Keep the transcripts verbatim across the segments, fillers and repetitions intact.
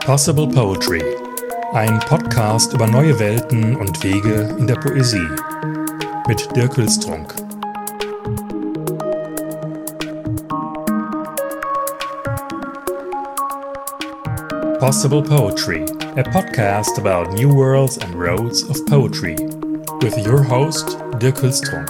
Possible Poetry, ein Podcast über neue Welten und Wege in der Poesie mit Dirk Hülstrunk. Possible Poetry, a podcast about new worlds and roads of poetry, with your host Dirk Hülstrunk.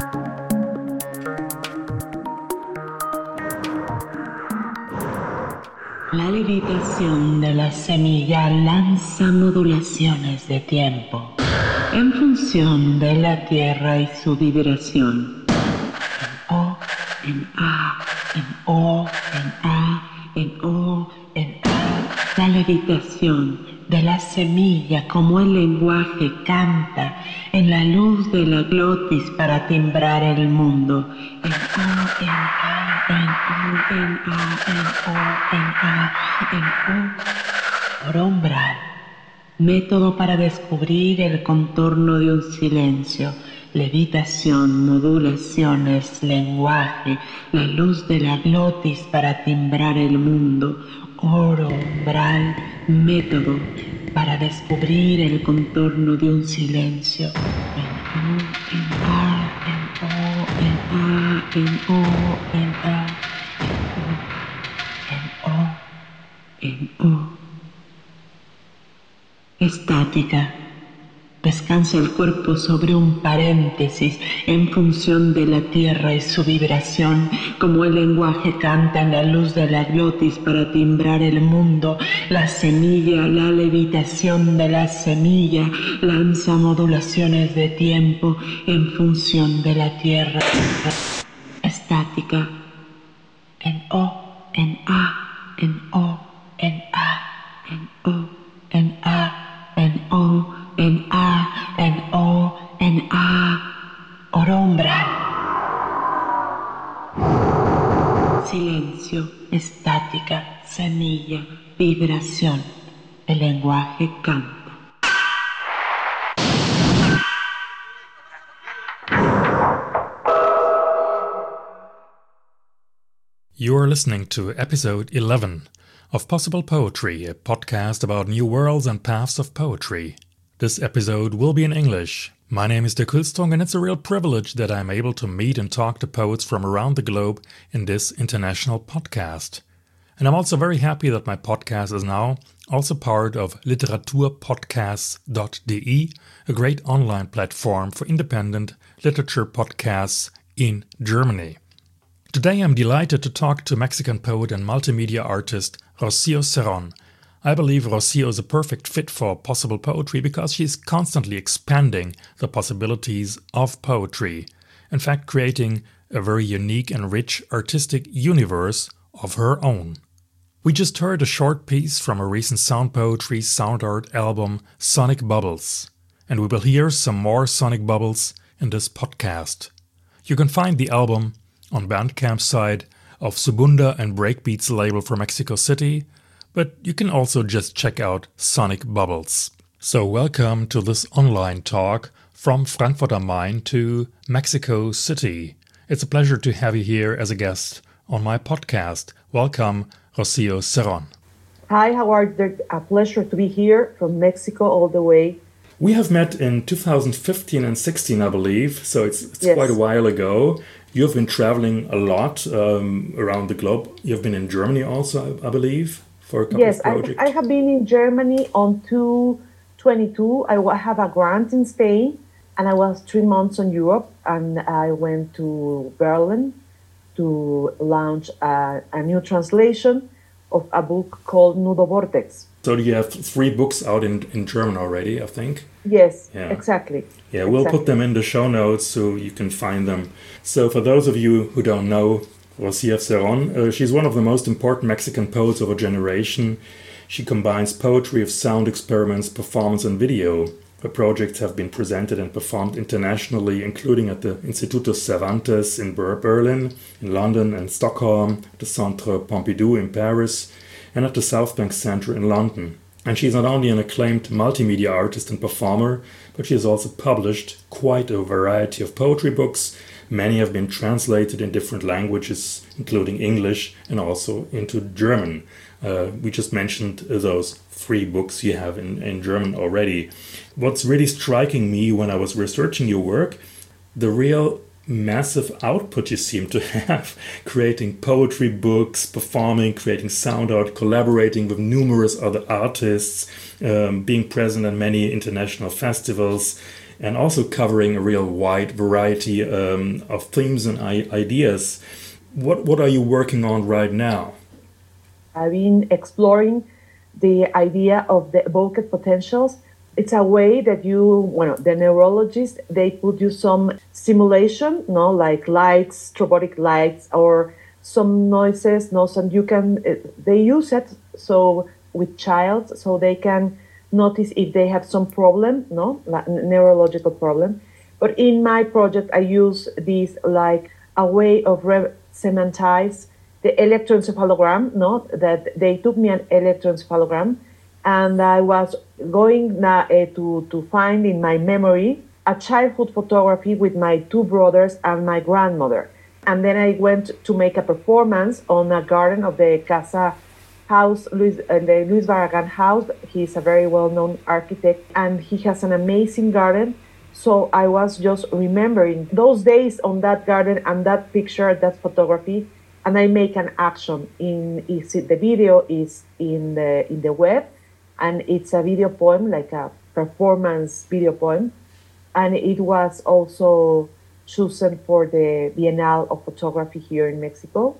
La levitación de la semilla lanza modulaciones de tiempo en función de la tierra y su vibración. En O, en A, en O, en A, en O, en A. La levitación de la semilla como el lenguaje canta en la luz de la glotis para timbrar el mundo. En O, en A. En O, en A, en O, en A, en O, por umbral. Método para descubrir el contorno de un silencio, levitación, modulaciones, lenguaje, la luz de la glotis para timbrar el mundo, oro, umbral, método para descubrir el contorno de un silencio. En O, en A, en O, en A, en O, en A, en O, en O, en O. Estática. Descansa el cuerpo sobre un paréntesis en función de la tierra y su vibración, como el lenguaje canta en la luz de la glotis para timbrar el mundo. La semilla, la levitación de la semilla, lanza modulaciones de tiempo en función de la tierra. Estática. En O, en A, en O, en A, en O, en A, en O, en A, en O, en A, orumbral. Silencio, estática, semilla, vibración. El lenguaje canta. You are listening to episode eleven of Possible Poetry, a podcast about new worlds and paths of poetry. This episode will be in English. My name is Dirk Hülstrunk, and it's a real privilege that I'm able to meet and talk to poets from around the globe in this international podcast. And I'm also very happy that my podcast is now also part of literaturpodcasts dot de, a great online platform for independent literature podcasts in Germany. Today I'm delighted to talk to Mexican poet and multimedia artist Rocío Cerón. I believe Rocío is a perfect fit for Possible Poetry because she's constantly expanding the possibilities of poetry, in fact creating a very unique and rich artistic universe of her own. We just heard a short piece from a recent sound poetry sound art album, Sonic Bubbles, and we will hear some more Sonic Bubbles in this podcast. You can find the album on Bandcamp side of Subunda and Breakbeats label from Mexico City, but you can also just check out Sonic Bubbles. So welcome to this online talk from Frankfurt am Main to Mexico City. It's a pleasure to have you here as a guest on my podcast. Welcome, Rocío Cerón. Hi, how are you? A pleasure to be here from Mexico all the way. We have met in two thousand fifteen and sixteen, I believe, so it's, it's yes. quite a while ago. You've been traveling a lot um, around the globe. You've been in Germany also, I, I believe, for a couple yes, of projects. Yes, I, I have been in Germany on two twenty-two. I have a grant in Spain, and I was three months in Europe, and I went to Berlin to launch a, a new translation of a book called Nudo Vortex. So you have three books out in, in German already, I think? Yes, yeah. exactly. Yeah, we'll exactly. put them in the show notes so you can find them. So for those of you who don't know Rocío Cerón, uh, she's one of the most important Mexican poets of a generation. She combines poetry of sound experiments, performance and video. Her projects have been presented and performed internationally, including at the Instituto Cervantes in Berlin, in London and Stockholm, the Centre Pompidou in Paris, and at the South Bank Centre in London. And she's not only an acclaimed multimedia artist and performer, but she has also published quite a variety of poetry books. Many have been translated in different languages, including English and also into German. Uh, we just mentioned those three books you have in, in German already. What's really striking me when I was researching your work, the real massive output you seem to have, creating poetry books, performing, creating sound art, collaborating with numerous other artists, um, being present at many international festivals, and also covering a real wide variety um, of themes and I- ideas. What what are you working on right now? I've been exploring the idea of the evoked potentials. It's a way that you, well, the neurologists, they put you some simulation, no, like lights, robotic lights, or some noises, no, so you can, they use it so with child, so they can notice if they have some problem, no, like neurological problem. But in my project, I use this like a way of re- semantize the electroencephalogram, no, that they took me an electroencephalogram, and I was going uh, to, to find in my memory a childhood photography with my two brothers and my grandmother. And then I went to make a performance on a garden of the Casa House, Luis, uh, the Luis Barragan house. He's a very well-known architect, and he has an amazing garden. So I was just remembering those days on that garden and that picture, that photography, and I make an action. In is it, the video is in the in the web, and it's a video poem, like a performance video poem, and it was also chosen for the Bienal of Photography here in Mexico,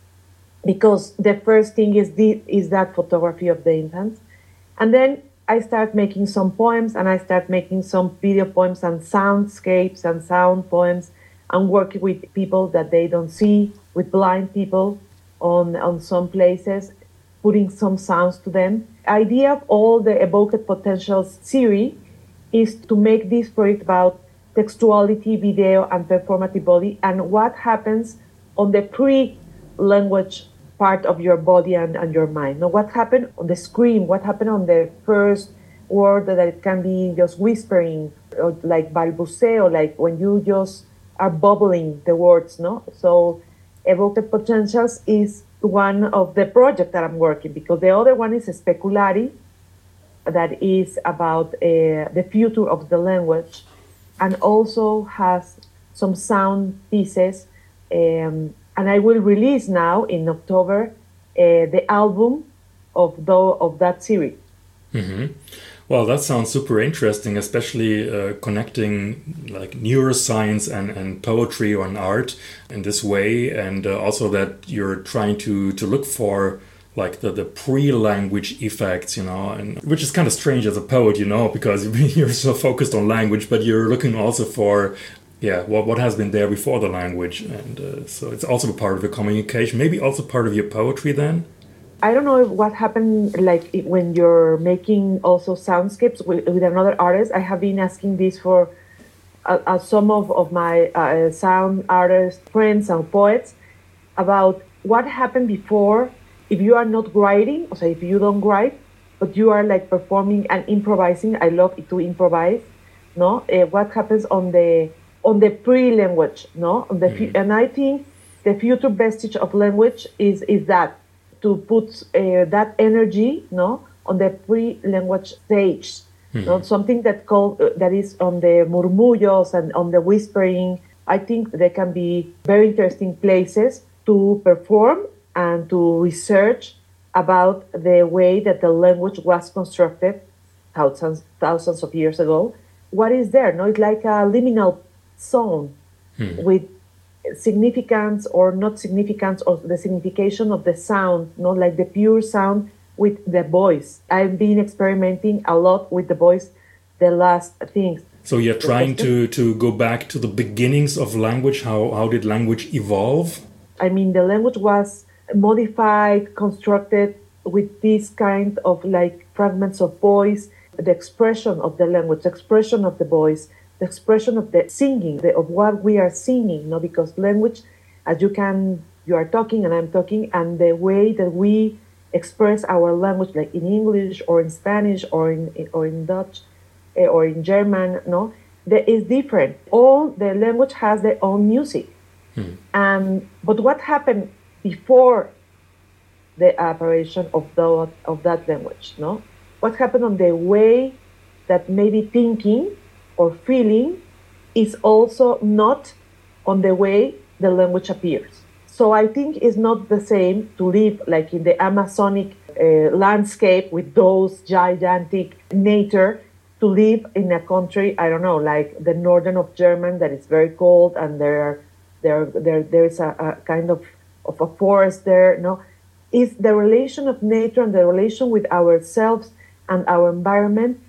because the first thing is the, is that photography of the infants, and then I start making some poems, and I start making some video poems and soundscapes and sound poems, and working with people that they don't see, with blind people on, on some places, putting some sounds to them. Idea of all the Evoked Potentials series is to make this project about textuality, video, and performative body, and what happens on the pre-language part of your body and, and your mind. Now, what happened on the scream, what happened on the first word that it can be just whispering, or like balbuceo, like when you just are bubbling the words, no? So Evoked Potentials is one of the projects that I'm working, because the other one is Speculari, that is about uh, the future of the language, and also has some sound pieces. Um, and I will release now in October uh, the album of the, of that series. Mm-hmm. Well, that sounds super interesting, especially uh, connecting like neuroscience and, and poetry and art in this way, and uh, also that you're trying to, to look for like the, the pre-language effects, you know, and which is kind of strange as a poet, you know, because you're so focused on language, but you're looking also for, yeah, what, what has been there before the language. And uh, so it's also a part of your communication, maybe also part of your poetry then? I don't know what happened, like when you're making also soundscapes with, with another artist. I have been asking this for uh, uh, some of, of my uh, sound artist friends and poets about what happened before if you are not writing, so if you don't write, but you are like performing and improvising. I love to improvise, no? Uh, what happens on the on the pre-language, no? On the mm. And I think the future vestige of language is is that, to put uh, that energy, no, on the pre-language stage, mm-hmm. no, something that called uh, that is on the murmullos and on the whispering. I think they can be very interesting places to perform and to research about the way that the language was constructed thousands thousands of years ago. What is there? No, it's like a liminal zone mm-hmm. with significance or not significance, or the signification of the sound, not like the pure sound with the voice. I've been experimenting a lot with the voice the last things. So you're trying to, to go back to the beginnings of language. How, how did language evolve? I mean, the language was modified, constructed with this kind of like fragments of voice, the expression of the language, the expression of the voice, the expression of the singing, the, of what we are singing, no? Because language, as you can, you are talking and I'm talking, and the way that we express our language, like in English or in Spanish or in or in Dutch uh, or in German, no, that is different. All the language has their own music, hmm. and but what happened before the apparition of, the, of that language, no? What happened on the way that maybe thinking or feeling is also not on the way the language appears. So I think it's not the same to live like in the Amazonic uh, landscape with those gigantic nature to live in a country, I don't know, like the northern of Germany that is very cold and there, there, there, there is a, a kind of, of a forest there, no? Is the relation of nature and the relation with ourselves and our environment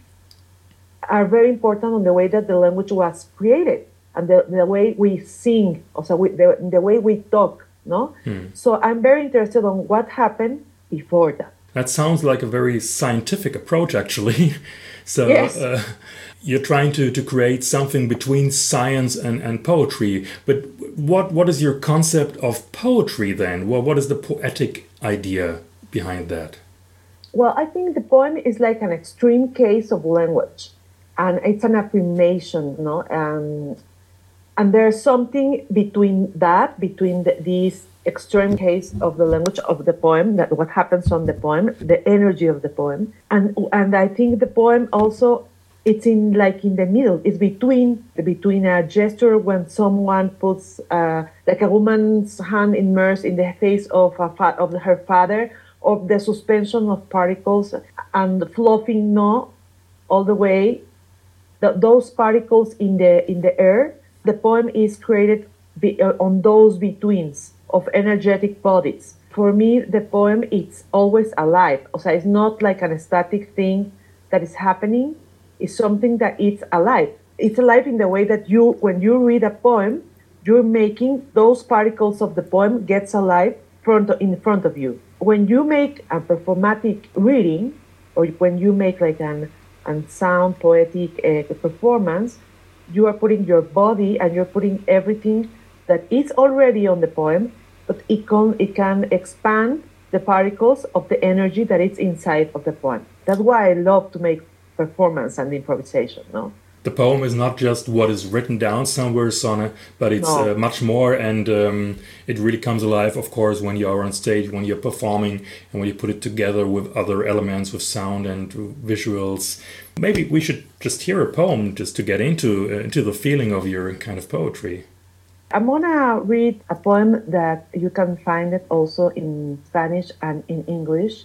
are very important on the way that the language was created and the, the way we sing, also we, the, the way we talk, no? Hmm. So I'm very interested on what happened before that. That sounds like a very scientific approach, actually. So yes. uh, you're trying to, to create something between science and, and poetry. But what what is your concept of poetry then? Well, what is the poetic idea behind that? Well, I think the poem is like an extreme case of language. And it's an affirmation, no? Um, and there's something between that, between the, these extreme case of the language of the poem, that what happens on the poem, the energy of the poem. And and I think the poem also, it's in like in the middle. It's between between a gesture when someone puts uh, like a woman's hand immersed in the face of a fa- of her father, of the suspension of particles and fluffing no all the way. The, those particles in the in the air. The poem is created be, uh, on those betweens of energetic bodies. For me, the poem is always alive. O sea, it's not like an static thing that is happening. It's something that it's alive. It's alive in the way that you, when you read a poem, you're making those particles of the poem gets alive front in front of you. When you make a performatic reading, or when you make like an, an sound poetic uh, performance, you are putting your body and you're putting everything that is already on the poem, but it can, it can expand the particles of the energy that is inside of the poem. That's why I love to make performance and improvisation, no? The poem is not just what is written down somewhere, Sonne, but it's no. uh, much more, and um, it really comes alive, of course, when you are on stage, when you're performing, and when you put it together with other elements, with sound and visuals. Maybe we should just hear a poem just to get into, uh, into the feeling of your kind of poetry. I'm gonna read a poem that you can find it also in Spanish and in English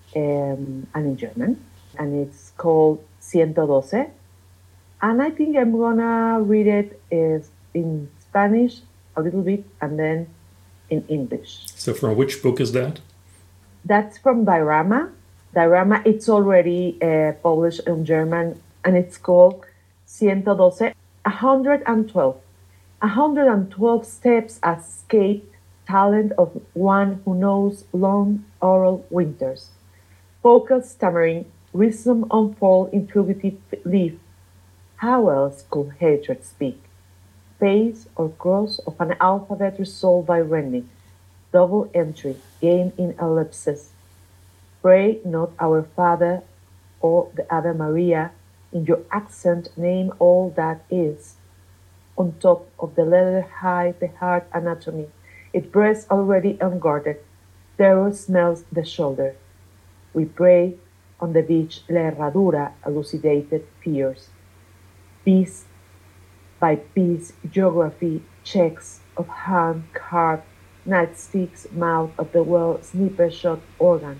um, and in German, and it's called ciento doce. And I think I'm gonna read it is in Spanish a little bit and then in English. So from which book is that? That's from Diorama. Diorama, it's already uh, published in German and it's called ciento doce, one hundred twelve. one hundred twelve steps escape talent of one who knows long oral winters. Vocal stammering, rhythm unfold in fugitive leaf. How else could hatred speak? Face or cross of an alphabet resolved by rending. Double entry, game in ellipses. Pray not our Father or the Ave Maria. In your accent name all that is. On top of the letter high the heart anatomy. It breasts already unguarded. Terror smells the shoulder. We pray on the beach la herradura elucidated fears. Piece by piece, geography, checks of hand carved, nightsticks, mouth of the well, snipper shot organ.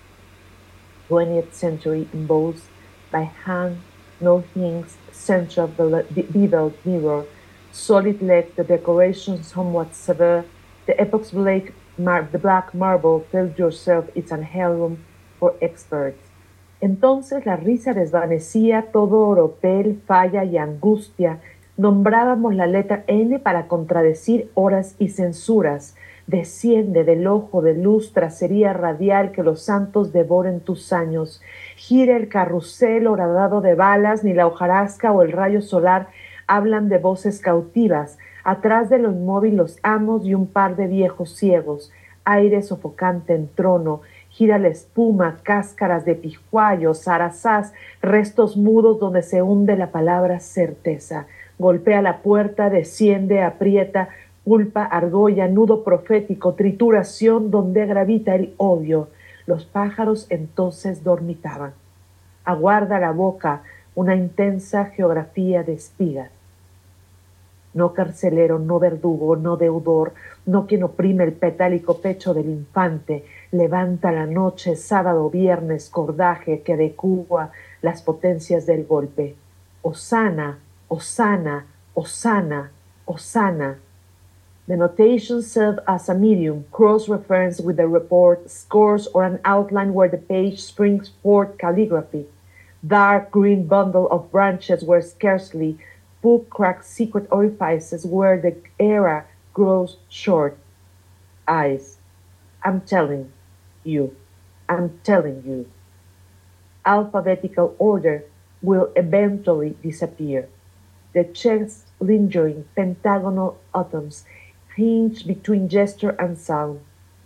twentieth century embossed by hand, no hints, central beveled mirror, solid legs, the decoration somewhat severe, the epoch's black, mar- the black marble, tell yourself it's an heirloom for experts. Entonces la risa desvanecía, todo oropel, falla y angustia. Nombrábamos la letra N para contradecir horas y censuras. Desciende del ojo de luz, tracería radial que los santos devoren tus años. Gira el carrusel horadado de balas, ni la hojarasca o el rayo solar hablan de voces cautivas. Atrás de lo inmóvil los amos y un par de viejos ciegos. Aire sofocante en trono. Gira la espuma, cáscaras de pijuayos, zarazás, restos mudos donde se hunde la palabra certeza. Golpea la puerta, desciende, aprieta, Pulpa, argolla, nudo profético, trituración donde gravita el odio. Los pájaros entonces dormitaban. Aguarda la boca una intensa geografía de espigas. No carcelero, no verdugo, no deudor, no quien oprime el petálico pecho del infante, levanta la noche, sábado, viernes, cordaje que adecua las potencias del golpe. Osana, Osana, Osana, Osana. The notations serve as a medium, cross-reference with the report, scores, or an outline where the page springs forth calligraphy. Dark green bundle of branches where scarcely book cracks secret orifices where the era grows short. Eyes. I'm telling you. I'm telling you. Alphabetical order will eventually disappear. The chest lingering pentagonal atoms hinge between gesture and sound.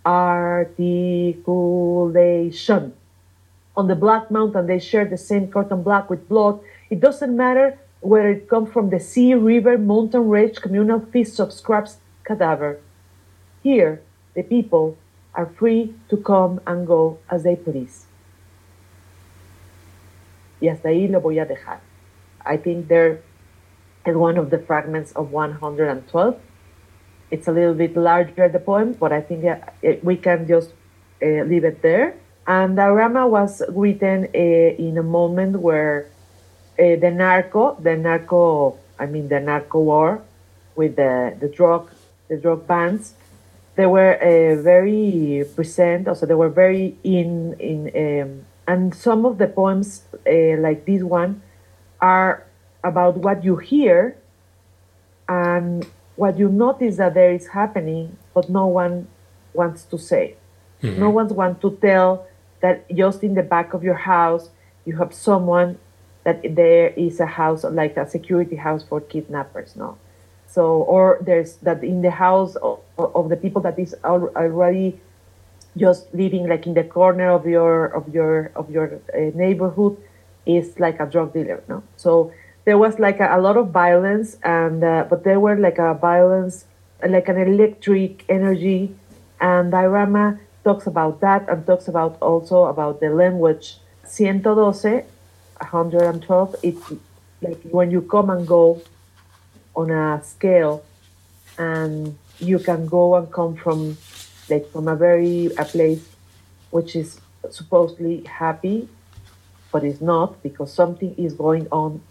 Articulation. On the Black Mountain, they share the same curtain black with blood. It doesn't matter whether it comes from the sea, river, mountain range, communal feasts of scraps, cadaver. Here, the people are free to come and go as they please. Y hasta ahí lo voy a dejar. I think there is one of the fragments of one hundred twelve. It's a little bit larger, the poem, but I think uh, it, we can just uh, leave it there. And Diorama was written uh, in a moment where uh, the narco, the narco, I mean the narco war with the, the drug, the drug bands, they were uh, very present. Also, they were very in in, um, and some of the poems uh, like this one are about what you hear and what you notice that there is happening, but no one wants to say. Mm-hmm. No one wants to tell that just in the back of your house, you have someone that there is a house, like a security house for kidnappers, no? So, or there's that in the house of, of the people that is already just living like in the corner of your, of your, of your uh, neighborhood is like a drug dealer, no? So there was like a, a lot of violence, and uh, but there were like a violence, like an electric energy, and Diorama talks about that and talks about also about the language. one twelve, one hundred twelve, it's like when you come and go on a scale, and you can go and come from like from a very a place which is supposedly happy, but it's not, because something is going on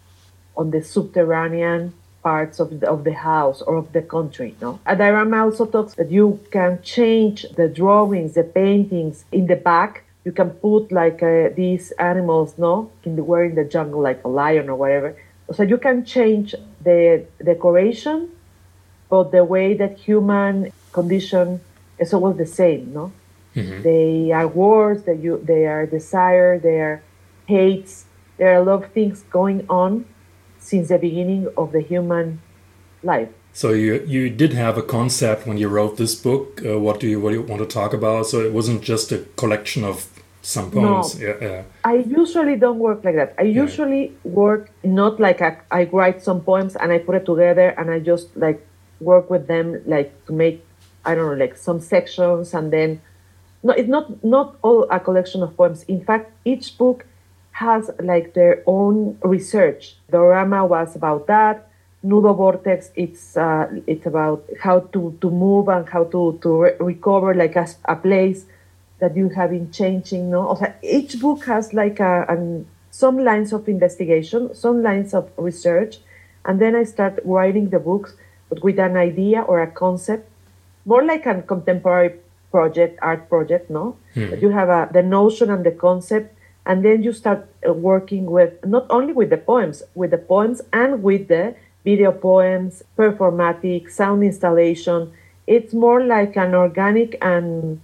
on the subterranean parts of the, of the house or of the country, no? And Diorama also talks that you can change the drawings, the paintings in the back. You can put like uh, these animals, no, in the, were in the jungle, like a lion or whatever. So you can change the decoration, but the way that human condition is always the same, no? Mm-hmm. They are wars, they, you, they are desire, they are hates. There are a lot of things going on since the beginning of the human life. So you you did have a concept when you wrote this book. Uh, what do you what do you want to talk about? So it wasn't just a collection of some poems. No, yeah, yeah. I usually don't work like that. I usually yeah. work not like a, I write some poems and I put it together and I just like work with them like to make, I don't know, like some sections, and then no, it's not not all a collection of poems. In fact, each book has like their own research. Diorama was about that. Nudo Vortex, it's uh, it's about how to, to move and how to, to re- recover like a, a place that you have been changing. No, also, each book has like a, an, some lines of investigation, some lines of research, and then I start writing the books, but with an idea or a concept, more like a contemporary project, art project. No, hmm. But you have a, the notion and the concept. And then you start working with, not only with the poems, with the poems and with the video poems, performatic, sound installation. It's more like an organic and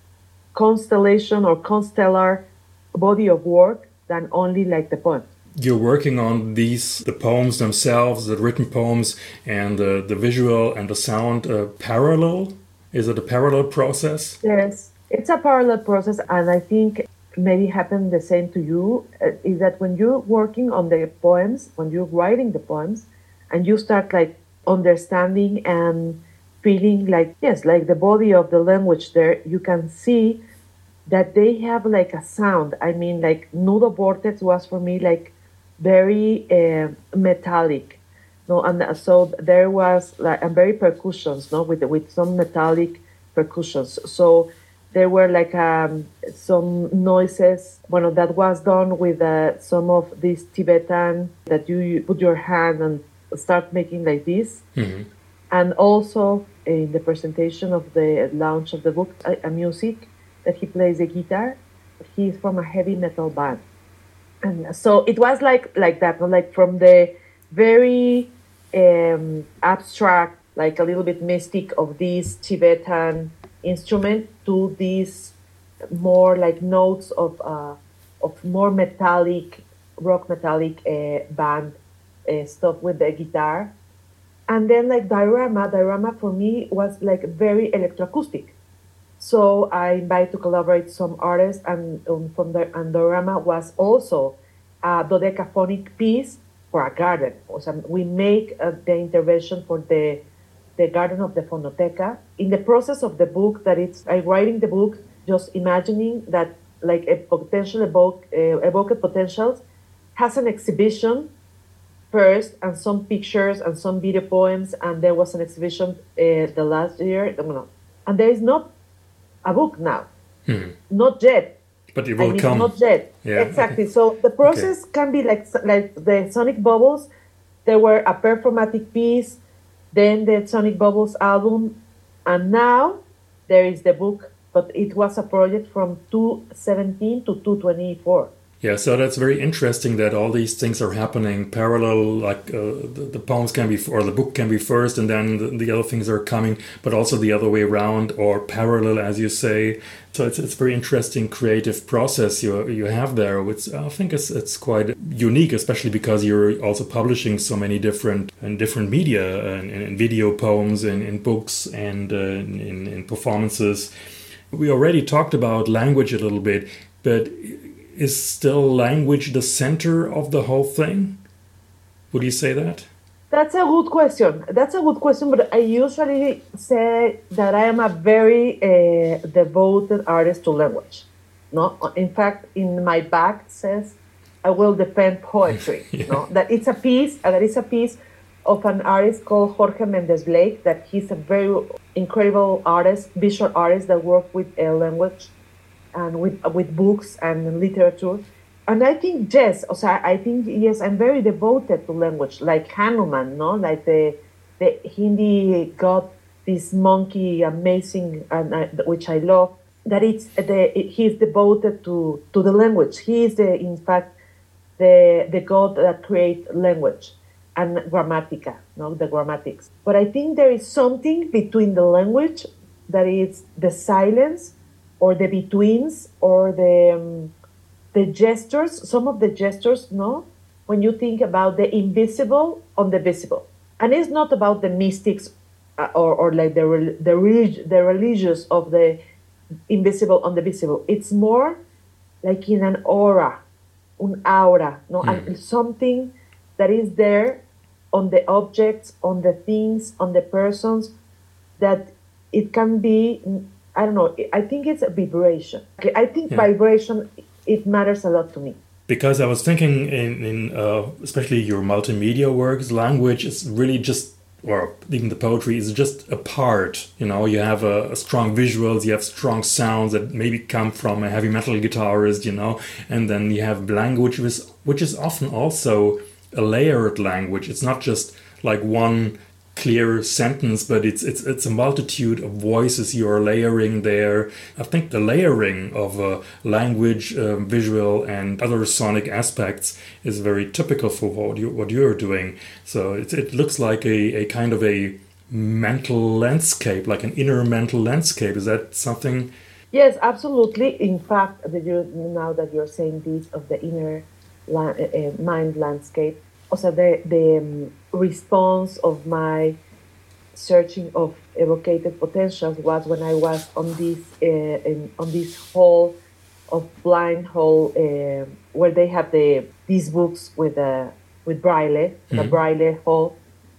constellation or constellar body of work than only like the poem. You're working on these, the poems themselves, the written poems, and the, the visual and the sound uh, parallel? Is it a parallel process? Yes, it's a parallel process, and I think maybe happen the same to you, uh, is that when you're working on the poems, when you're writing the poems, and you start like understanding and feeling like, yes, like the body of the language there, you can see that they have like a sound. I mean, like Nudo Vortex was for me like very uh, metallic. No, and so there was like and very percussions, no, with with some metallic percussions. So there were like um, some noises. Bueno, that was done with uh, some of this Tibetan that you, you put your hand and start making like this. Mm-hmm. And also in the presentation of the launch of the book, a, a music that he plays the guitar. He's from a heavy metal band, and so it was like like that, like from the very um, abstract, like a little bit mystic of this Tibetan instrument to these more like notes of uh, of more metallic, rock metallic uh, band uh, stuff with the guitar. And then like Diorama, Diorama for me was like very electroacoustic. So I invited to collaborate some artists, and um, from the and Diorama was also a dodecaphonic piece for a garden. So we make uh, the intervention for the the garden of the Fonoteca. In the process of the book, that it's I writing the book, just imagining that like a potential evoke uh, evoked potentials has an exhibition first, and some pictures and some video poems, and there was an exhibition uh, the last year, and there is not a book now, hmm. not yet. But it will I mean, come. Not yet, yeah. exactly. Okay. So the process okay. can be like like the Sonic Bubbles. There were a performatic piece, then the Sonic Bubbles album, and now there is the book. But it was a project from two seventeen to two twenty-four. Yeah, so that's very interesting that all these things are happening parallel, like uh, the, the poems can be, or the book can be first, and then the, the other things are coming, but also the other way around, or parallel, as you say. So it's it's very interesting creative process you you have there, which I think is it's quite unique, especially because you're also publishing so many different and different media, and, and video poems, and in books, and uh, in, in performances. We already talked about language a little bit, but is still language the center of the whole thing? Would you say that? That's a good question. That's a good question, but I usually say that I am a very uh, devoted artist to language. No, in fact, in my back says I will defend poetry. yeah. No, that it's a piece. Uh, that is a piece of an artist called Jorge Mendes Blake. That he's a very incredible artist, visual artist that works with uh, language. And with with books and literature, and I think yes, also I think yes, I'm very devoted to language, like Hanuman, no, like the the Hindi god, this monkey, amazing, and uh, which I love. That it's the he's devoted to to the language. He is the in fact the the god that creates language and grammatica, no, the grammatics. But I think there is something between the language that is the silence, or the betweens, or the um, the gestures, some of the gestures, no? When you think about the invisible on the visible. And it's not about the mystics uh, or, or like the, the, relig- the religious of the invisible on the visible. It's more like in an aura, un aura, no? Mm. And something that is there on the objects, on the things, on the persons, that it can be... I don't know. I think it's a vibration. I think yeah. vibration, it matters a lot to me. Because I was thinking in, in uh, especially your multimedia works, language is really just, or even the poetry is just a part. You know, you have a, a strong visuals, you have strong sounds that maybe come from a heavy metal guitarist, you know, and then you have language, which is, which is often also a layered language. It's not just like one clear sentence, but it's it's it's a multitude of voices you are layering there. I think the layering of uh, language, uh, visual, and other sonic aspects is very typical for what you what you're doing. So it it looks like a, a kind of a mental landscape, like an inner mental landscape. Is that something? Yes, absolutely. In fact, that you now that you're saying this of the inner la- uh, mind landscape, also the the um, response of my searching of evocated potentials was when I was on this uh, in, on this hall of blind hall uh, where they have the these books with uh, with braille, mm-hmm. the braille hall,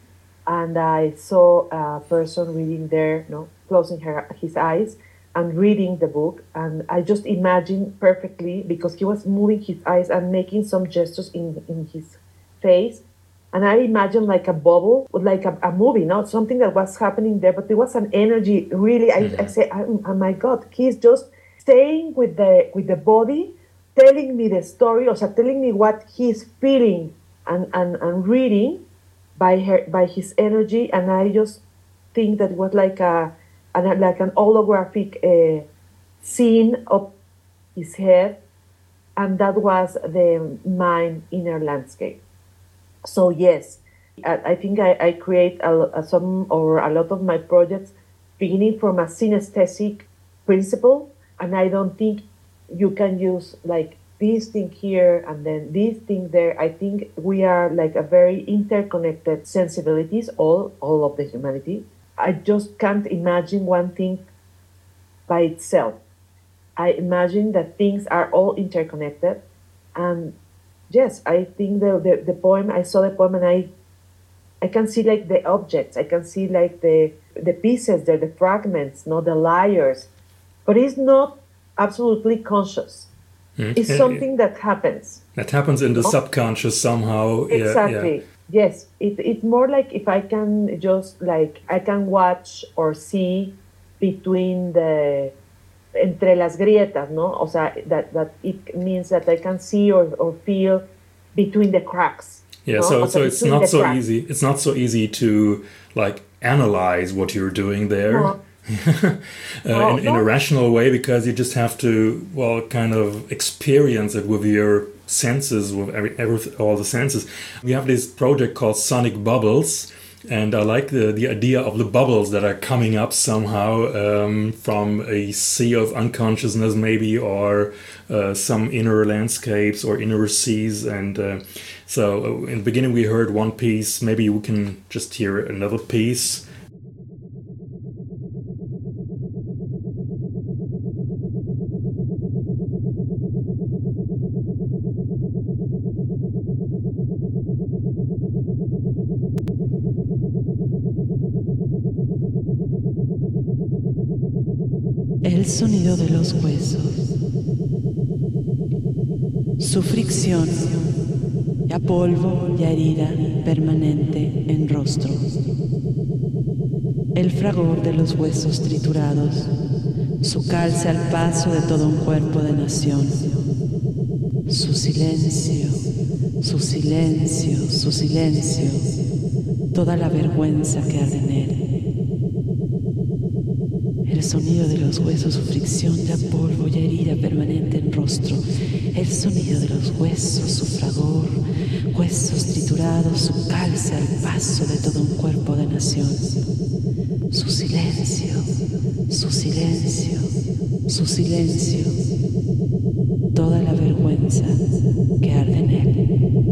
and I saw a person reading there, no, closing her his eyes and reading the book, and I just imagined perfectly because he was moving his eyes and making some gestures in in his face, and I imagined like a bubble, like a, a movie, not something that was happening there, but there was an energy. Really, I, mm-hmm. I say, oh, oh my God, he's just staying with the with the body, telling me the story, or telling me what he's feeling and and, and reading by her by his energy, and I just think that it was like a, a like an holographic uh, scene of his head, and that was the mind inner landscape. So yes, I, I think I, I create a, a, some or a lot of my projects beginning from a synesthetic principle, and I don't think you can use like this thing here and then this thing there. I think we are like a very interconnected sensibilities, all all of the humanity. I just can't imagine one thing by itself. I imagine that things are all interconnected, and yes, I think the, the, the poem, I saw the poem and I I can see like the objects, I can see like the the pieces there, the fragments, not the layers, but it's not absolutely conscious. Mm. It's something that happens. That happens in the no? subconscious somehow. Exactly. Yeah, yeah. Yes. It, it's more like if I can just like, I can watch or see between the, entre las grietas, no? O sea, that, that it means that I can see or, or feel between the cracks. Yeah, no? so, o so sea, it's not so cracks. easy. It's not so easy to like analyze what you're doing there. No. uh, no, in, no. in a rational way, because you just have to, well, kind of experience it with your senses, with every, every all the senses. We have this project called Sonic Bubbles, and I like the, the idea of the bubbles that are coming up somehow um, from a sea of unconsciousness maybe, or uh, some inner landscapes or inner seas. And uh, so in the beginning we heard one piece, maybe we can just hear another piece. El sonido de los huesos, su fricción, ya polvo, ya herida permanente en rostro, el fragor de los huesos triturados, su calce al paso de todo un cuerpo de nación, su silencio, su silencio, su silencio, toda la vergüenza que arde en él. El sonido de los huesos, su fricción, ya polvo, ya herida permanente en rostro. El sonido de los huesos, su fragor, huesos triturados, su calce al paso de todo un cuerpo de nación. Su silencio, su silencio, su silencio, toda la vergüenza que arde en él.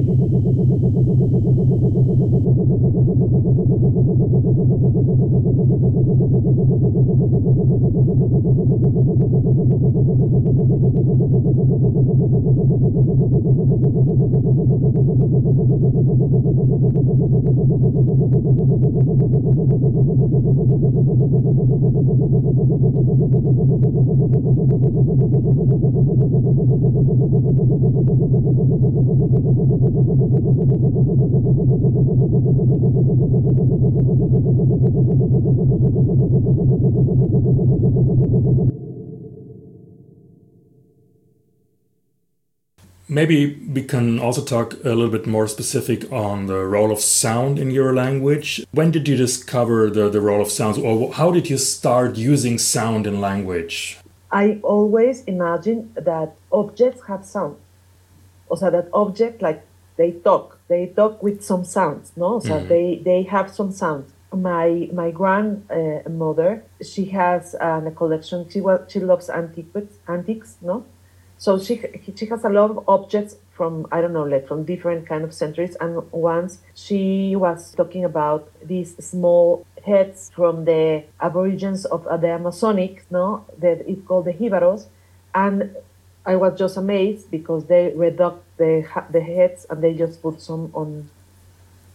Maybe we can also talk a little bit more specific on the role of sound in your language. When did you discover the, the role of sounds, or how did you start using sound in language? I always imagine that objects have sound. O sea, that object, like, they talk. They talk with some sounds, no? So mm-hmm. they, they have some sound. My my grandmother, uh, she has uh, a collection. She she loves antiques, antiques, no? So she she has a lot of objects from, I don't know, like from different kind of centuries. And once she was talking about these small heads from the Aborigines of uh, the Amazonic, no, that it's called the Jibaros, and I was just amazed because they reduct the the heads and they just put some on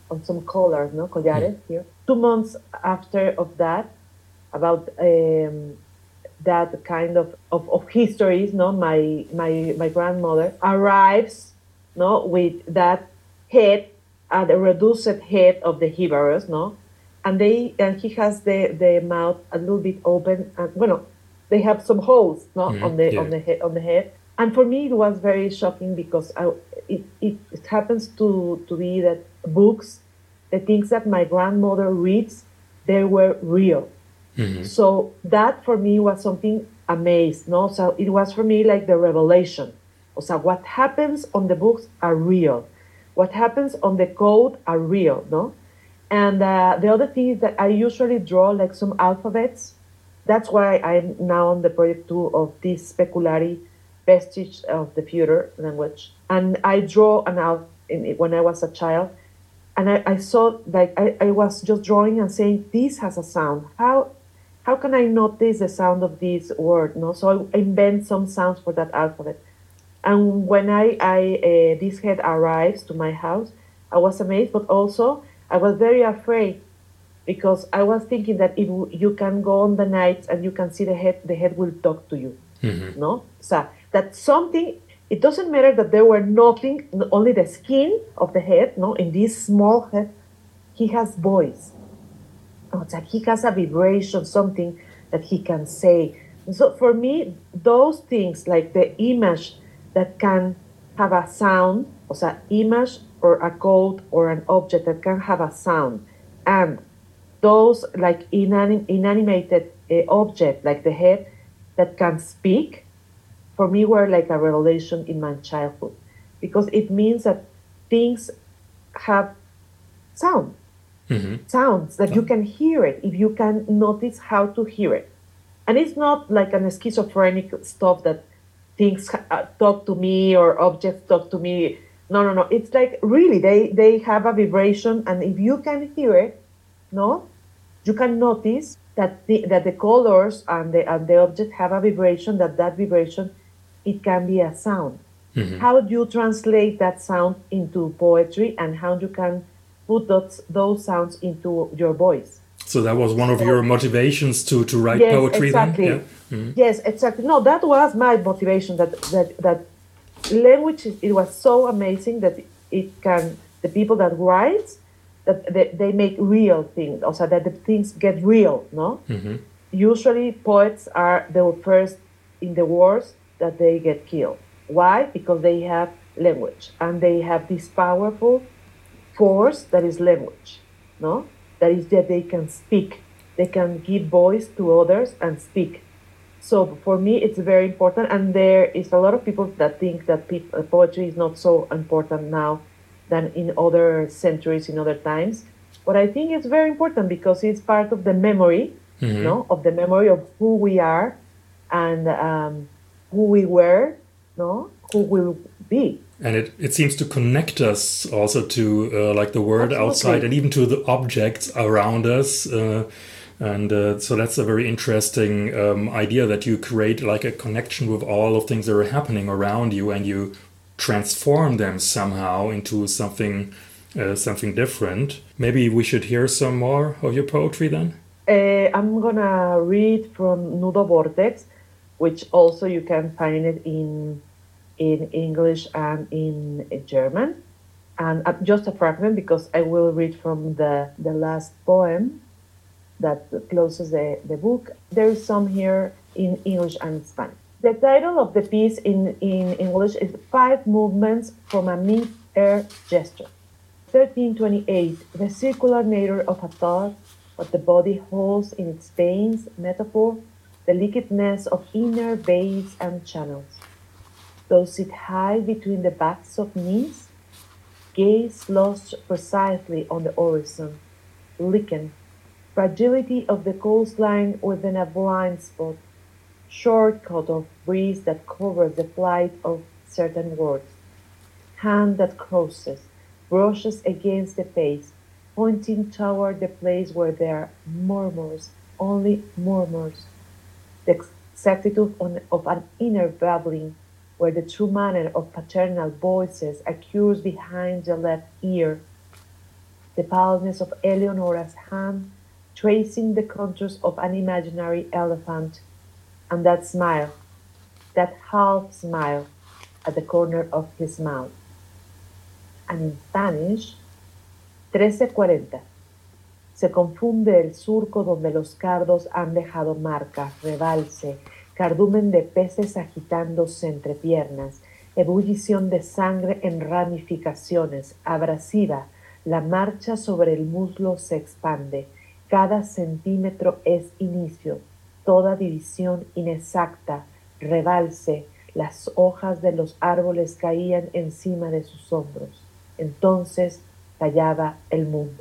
on some collars, no collares Mm. here. Two months after of that, about um, that kind of, of, of histories, no, my my my grandmother arrives, no, with that head, uh, the reduced head of the Jibaros, no, and they and he has the, the mouth a little bit open, and well, they have some holes, no, Mm. on the Yeah. on the head on the head, and for me it was very shocking because I, it, it it happens to to be that books, the things that my grandmother reads, they were real. Mm-hmm. So that for me was something amazed, no? So it was for me like the revelation. So what happens on the books are real. What happens on the code are real, no? And uh, the other thing is that I usually draw like some alphabets. That's why I'm now on the project two of this speculari vestige of the future language. And I draw an alphabet when I was a child. And I, I saw like I, I was just drawing and saying this has a sound. How how can I notice the sound of this word? No, so I invent some sounds for that alphabet. And when I, I uh, this head arrives to my house, I was amazed, but also I was very afraid because I was thinking that if you can go on the night and you can see the head, the head will talk to you. Mm-hmm. No, so that something. It doesn't matter that there were nothing, only the skin of the head. No, in this small head, he has voice. Oh, it's like he has a vibration, something that he can say. So for me, those things like the image that can have a sound, o sea, image or a code or an object that can have a sound, and those like inan- inanimated uh, object like the head that can speak, for me were like a revelation in my childhood, because it means that things have sound. Mm-hmm. Sounds that you can hear it if you can notice how to hear it. And it's not like an schizophrenic stuff that things uh, talk to me or objects talk to me. No, no, no. It's like really they, they have a vibration, and if you can hear it, no, you can notice that the, that the colors and the, and the object have a vibration, that that vibration, it can be a sound. Mm-hmm. How do you translate that sound into poetry, and how you can put those, those sounds into your voice? So that was one of your motivations to, to write Yes, poetry exactly. then? Yeah. Mm-hmm. Yes, exactly. No, that was my motivation, that, that, that language, it was so amazing that it can, the people that write, that they, they make real things, also that the things get real, no? Mm-hmm. Usually poets are the first in the wars that they get killed. Why? Because they have language, and they have this powerful force that is language, no? That is that they can speak, they can give voice to others and speak. So for me, it's very important, and there is a lot of people that think that pe- poetry is not so important now than in other centuries, in other times. But I think it's very important because it's part of the memory, mm-hmm. no, of the memory of who we are and um, who we were, no, who will be. And it, it seems to connect us also to uh, like the world Absolutely. Outside, and even to the objects around us. Uh, and uh, so that's a very interesting um, idea, that you create like a connection with all of things that are happening around you, and you transform them somehow into something uh, something different. Maybe we should hear some more of your poetry then? Uh, I'm gonna read from Nudo Vortex, which also you can find it in in English and in German. And uh, just a fragment, because I will read from the, the last poem that closes the, the book. There is some here in English and Spanish. The title of the piece in, in English is Five Movements from a Mid-Air Gesture. thirteen twenty-eight, the circular nature of a thought, what the body holds in its veins, metaphor, the liquidness of inner veins and channels. Those sit high between the backs of knees, gaze lost precisely on the horizon, lichen, fragility of the coastline within a blind spot, shortcut of breeze that covers the flight of certain words, hand that crosses, brushes against the face, pointing toward the place where there are murmurs, only murmurs, the exactitude of an inner babbling, where the true manner of paternal voices occurs behind the left ear, the paleness of Eleonora's hand, tracing the contours of an imaginary elephant, and that smile, that half smile at the corner of his mouth. And in Spanish, trece cuarenta. Se confunde el surco donde los cardos han dejado marcas, rebalse, cardumen de peces agitándose entre piernas, ebullición de sangre en ramificaciones, abrasiva, la marcha sobre el muslo se expande, cada centímetro es inicio, toda división inexacta, rebalse, las hojas de los árboles caían encima de sus hombros. Entonces tallaba el mundo.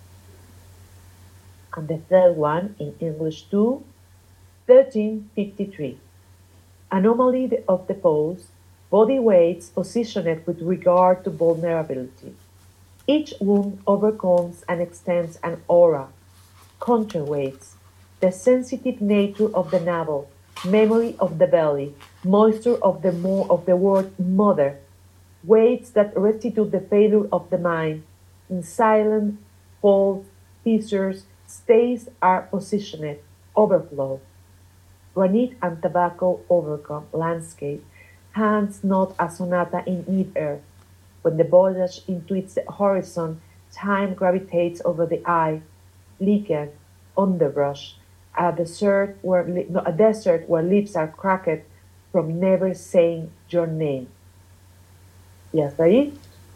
And the third one, in English too, thirteen fifty-three. Anomaly of the pose, body weights positioned with regard to vulnerability. Each wound overcomes and extends an aura, counterweights, the sensitive nature of the navel, memory of the belly, moisture of the mo- of the word mother, weights that restitute the failure of the mind. In silent folds, fissures, stays are positioned, overflow. Granite and tobacco overcome landscape, hands not a sonata in mid-air. When the voyage intuits the horizon, time gravitates over the eye, lichen, underbrush, a desert where li- no, a desert where lips are cracked from never saying your name. Yes, ahí.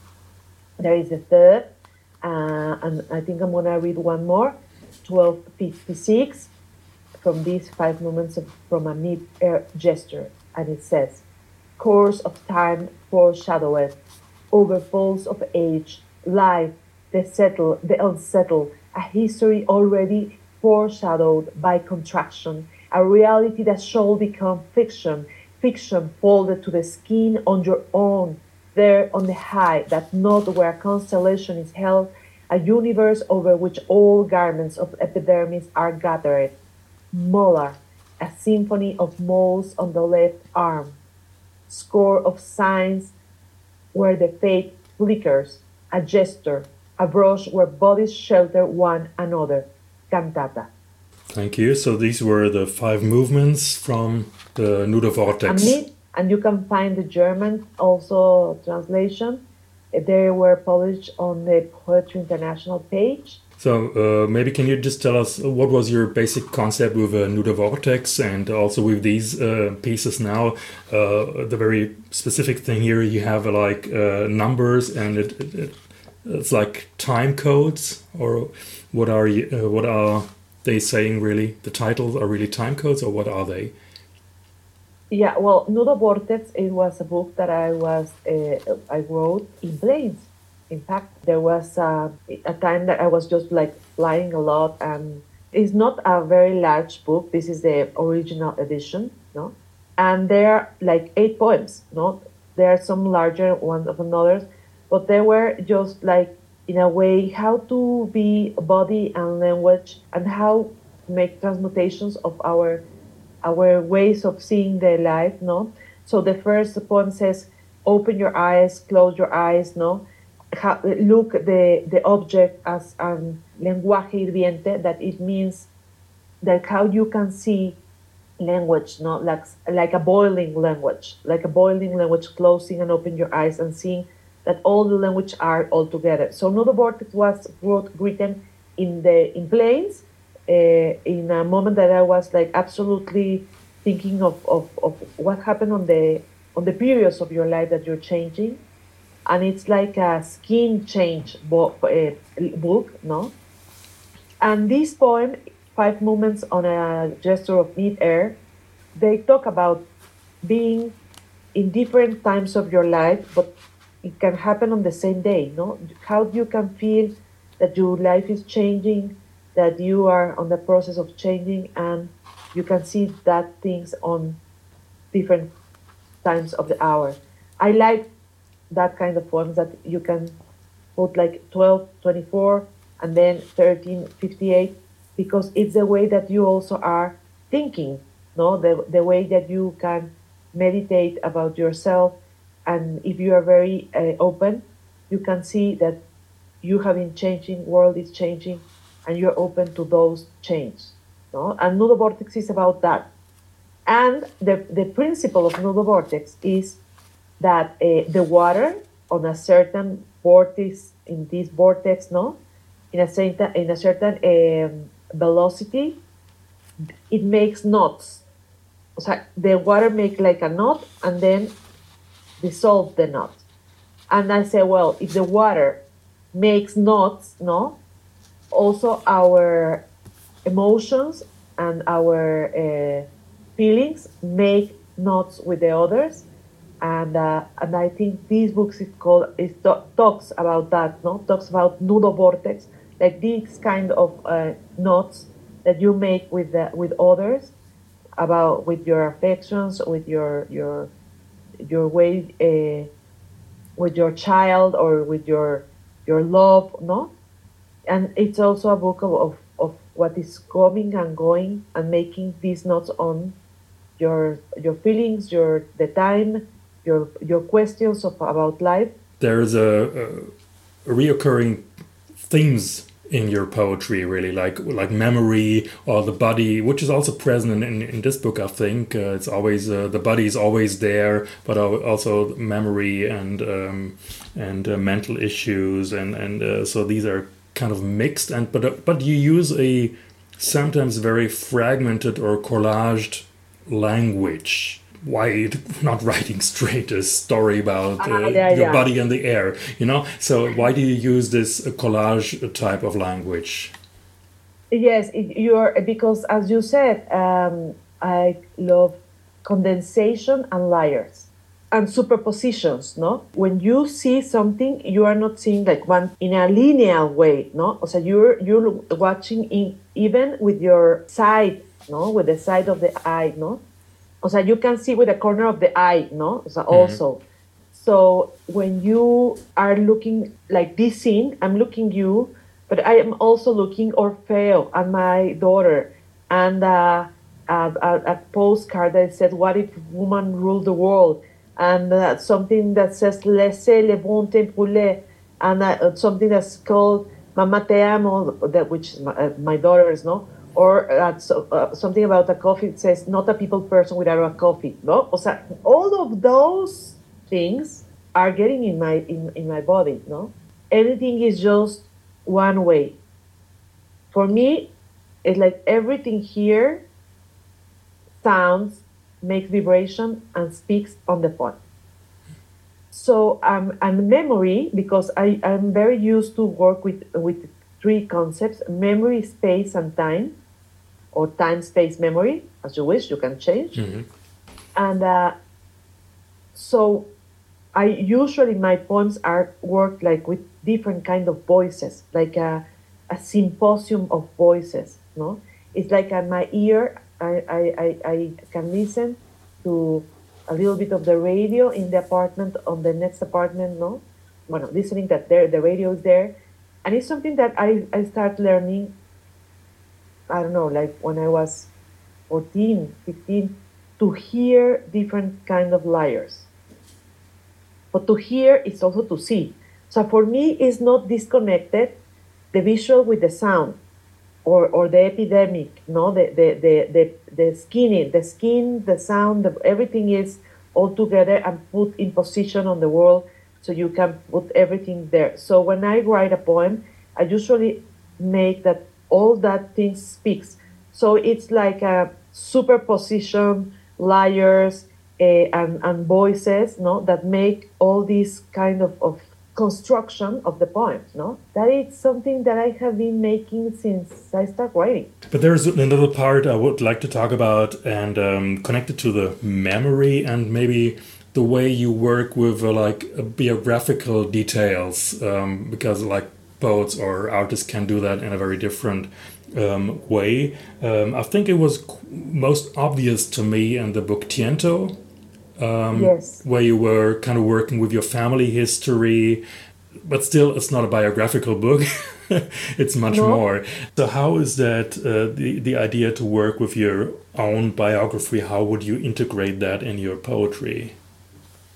There is a third, uh, and I think I'm gonna read one more. twelve fifty-six, from these five movements of, from a mid-air gesture, and it says, course of time foreshadowed, overfalls of age, life, the settled, the unsettled, a history already foreshadowed by contraction, a reality that shall become fiction, fiction folded to the skin on your own, there on the high, that not where constellation is held, a universe over which all garments of epidermis are gathered. Molar, a symphony of moles on the left arm. Score of signs where the fate flickers, a gesture, a brush where bodies shelter one another. Cantata. Thank you. So these were the five movements from the Nudo Vortex. And, me, and you can find the German also translation. They were published on the Poetry International page. So uh, maybe can you just tell us what was your basic concept with uh, Nudo Vortex, and also with these uh, pieces now? Uh, the very specific thing here, you have uh, like uh, numbers, and it, it, it it's like time codes, or what are you? Uh, what are they saying really? The titles are really time codes, or what are they? Yeah, well, Nudo Vortex, it was a book that I was uh, I wrote in planes. In fact, there was uh, a time that I was just like flying a lot, and it's not a very large book. This is the original edition, no? And there are like eight poems, no? There are some larger ones than others, but they were just like, in a way, how to be body and language, and how to make transmutations of our our ways of seeing the life, no? So the first poem says, open your eyes, close your eyes, no? How, look the, the object as an lenguaje hirviente, that it means that how you can see language, no? Like, like a boiling language, like a boiling language, closing and open your eyes and seeing that all the language are all together. So Nudo Vortex was wrote, written in the in planes, Uh, in a moment that I was like absolutely thinking of, of, of what happened on the on the periods of your life that you're changing, and it's like a skin change bo- uh, book, no? And this poem, Five Movements on a Gesture of Mid-Air, they talk about being in different times of your life, but it can happen on the same day, no? How you can feel that your life is changing, that you are on the process of changing, and you can see that things on different times of the hour. I like that kind of poems that you can put like twelve, twenty-four, and then thirteen, fifty-eight, because it's the way that you also are thinking, no? The, the way that you can meditate about yourself, and if you are very uh, open, you can see that you have been changing, world is changing, and you're open to those changes. No? And Nudo Vortex is about that. And the, the principle of Nudo Vortex is that uh, the water on a certain vortex, in this vortex, no, in a certain, in a certain um, velocity, it makes knots. So the water makes like a knot and then dissolve the knot. And I say, well, if the water makes knots, no, also our emotions and our uh, feelings make knots with the others. And uh, and I think this book is called, it talks about that, no? Talks about Nudo Vortex, like these kind of uh, knots that you make with the, with others, about with your affections, with your your your way, uh, with your child or with your your love, no? And it's also a book of, of, of what is coming and going and making these knots on your your feelings, your the time, your your questions of, about life. There's a, a reoccurring themes in your poetry, really, like like memory or the body, which is also present in, in, in this book, I think. Uh, it's always, uh, the body is always there, but also memory and um, and uh, mental issues. And, and uh, so these are kind of mixed, and but, uh, but you use a sometimes very fragmented or collaged language. Why not writing straight a story about uh, ah, yeah, your yeah. body and the air, you know? So why do you use this collage type of language? Yes, it, you're because as you said, um, I love condensation and layers and superpositions. No, when you see something, you are not seeing like one in a linear way. No, so you're you're watching in even with your side. No, with the side of the eye. No. O sea, you can see with the corner of the eye, no? O sea, also. Mm-hmm. So when you are looking like this scene, I'm looking you, but I am also looking Orfeo and my daughter, and uh, a, a, a postcard that said, "What if woman ruled the world?" And uh, something that says, "Laissez le bon temps brûler," and uh, something that's called "Mama te amo," that which is my, uh, my daughter's, no? Or uh, so, uh, something about a coffee, it says, "Not a people person without a coffee." No? O sea, all of those things are getting in my in, in my body. No, anything is just one way. For me, it's like everything here sounds, makes vibration, and speaks on the phone. So um, and memory, because I I'm very used to work with with three concepts: memory, space, and time. Or time, space, memory, as you wish, you can change. Mm-hmm. And uh, so I usually, my poems are worked like with different kind of voices, like a, a symposium of voices, no? It's like at my ear, I, I, I, I can listen to a little bit of the radio in the apartment, on the next apartment, no? Well, listening that there, the radio is there. And it's something that I, I start learning, I don't know, like when I was fourteen, fifteen, to hear different kind of layers. But to hear is also to see. So for me, it's not disconnected, the visual with the sound, or, or the epidemic, no, the the the the, the skin, the skin, the sound, the, everything is all together and put in position on the world, so you can put everything there. So when I write a poem, I usually make that all that thing speaks. So it's like a superposition, layers, uh, and, and voices, no, that make all this kind of, of construction of the poem, no? That is something that I have been making since I started writing. But there's another part I would like to talk about, and um, connected to the memory and maybe the way you work with uh, like uh, biographical details, um, because like poets or artists can do that in a very different um, way. Um, I think it was most obvious to me in the book Tiento, um, yes. where you were kind of working with your family history, but still it's not a biographical book. It's much no. more. So how is that, uh, the, the idea to work with your own biography, how would you integrate that in your poetry?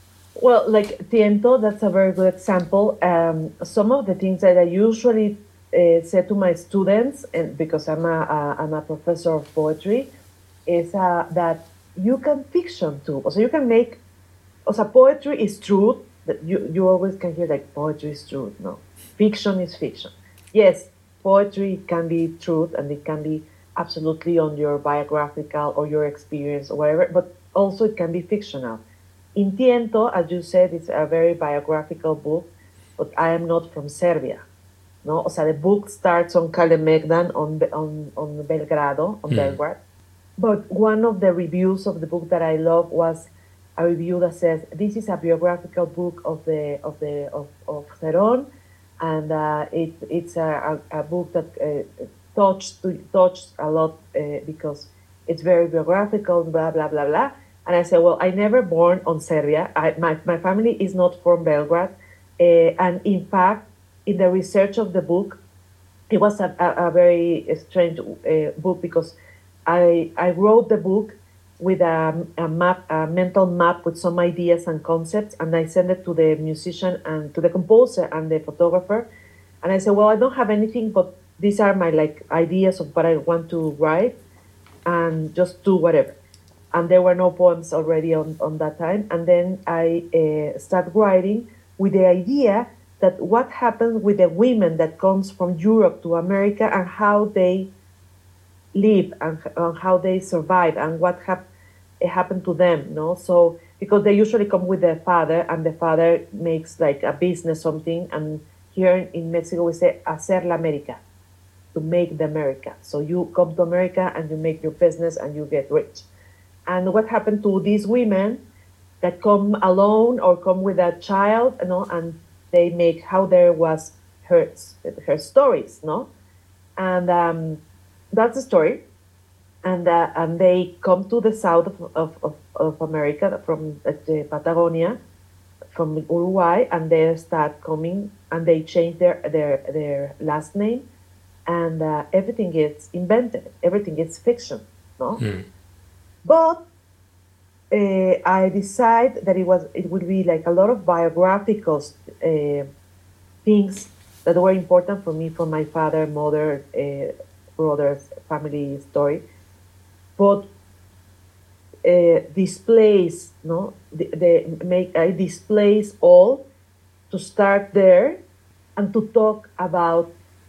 Well, like Tiento, that's a very good example. Um, some of the things that I usually uh, say to my students, and because I'm a, a I'm a professor of poetry, is uh, that you can fiction too. So you can make, so poetry is truth. That you you always can hear like poetry is truth. No, fiction is fiction. Yes, poetry can be truth, and it can be absolutely on your biographical or your experience or whatever. But also it can be fictional. In Tiento, as you said, it's a very biographical book, but I am not from Serbia. No, o sea, the book starts on Kalemegdan, on on on Belgrado, on mm. Belgrade. But one of the reviews of the book that I love was a review that says this is a biographical book of the of the of, of Cerón, and uh, it it's a, a, a book that uh, touched touched a lot uh, because it's very biographical, blah blah blah blah. And I said, well, I never born on Serbia. I, my my family is not from Belgrade, uh, and in fact, in the research of the book, it was a, a, a very strange uh, book because I I wrote the book with a, a map, a mental map with some ideas and concepts, and I sent it to the musician and to the composer and the photographer, and I said, well, I don't have anything, but these are my like ideas of what I want to write, and just do whatever. And there were no poems already on, on that time, and then I uh, started writing with the idea that what happens with the women that comes from Europe to America and how they live and, and how they survive and what hap- happened to them, no? So, because they usually come with their father and the father makes like a business something, and here in Mexico we say hacer la América, to make the America. So you come to America and you make your business and you get rich. And what happened to these women that come alone or come with a child, you know, and they make how there was her her stories, no? And um, that's the story. And uh, and they come to the south of, of, of, of America, from uh, Patagonia, from Uruguay, and they start coming, and they change their their, their last name, and uh, everything gets invented. Everything is fiction, no? Mm. But uh, I decided that it was it would be like a lot of biographical uh, things that were important for me, from my father, mother, uh, brother's family story, but uh, displays, no, the, the make I displays all to start there, and to talk about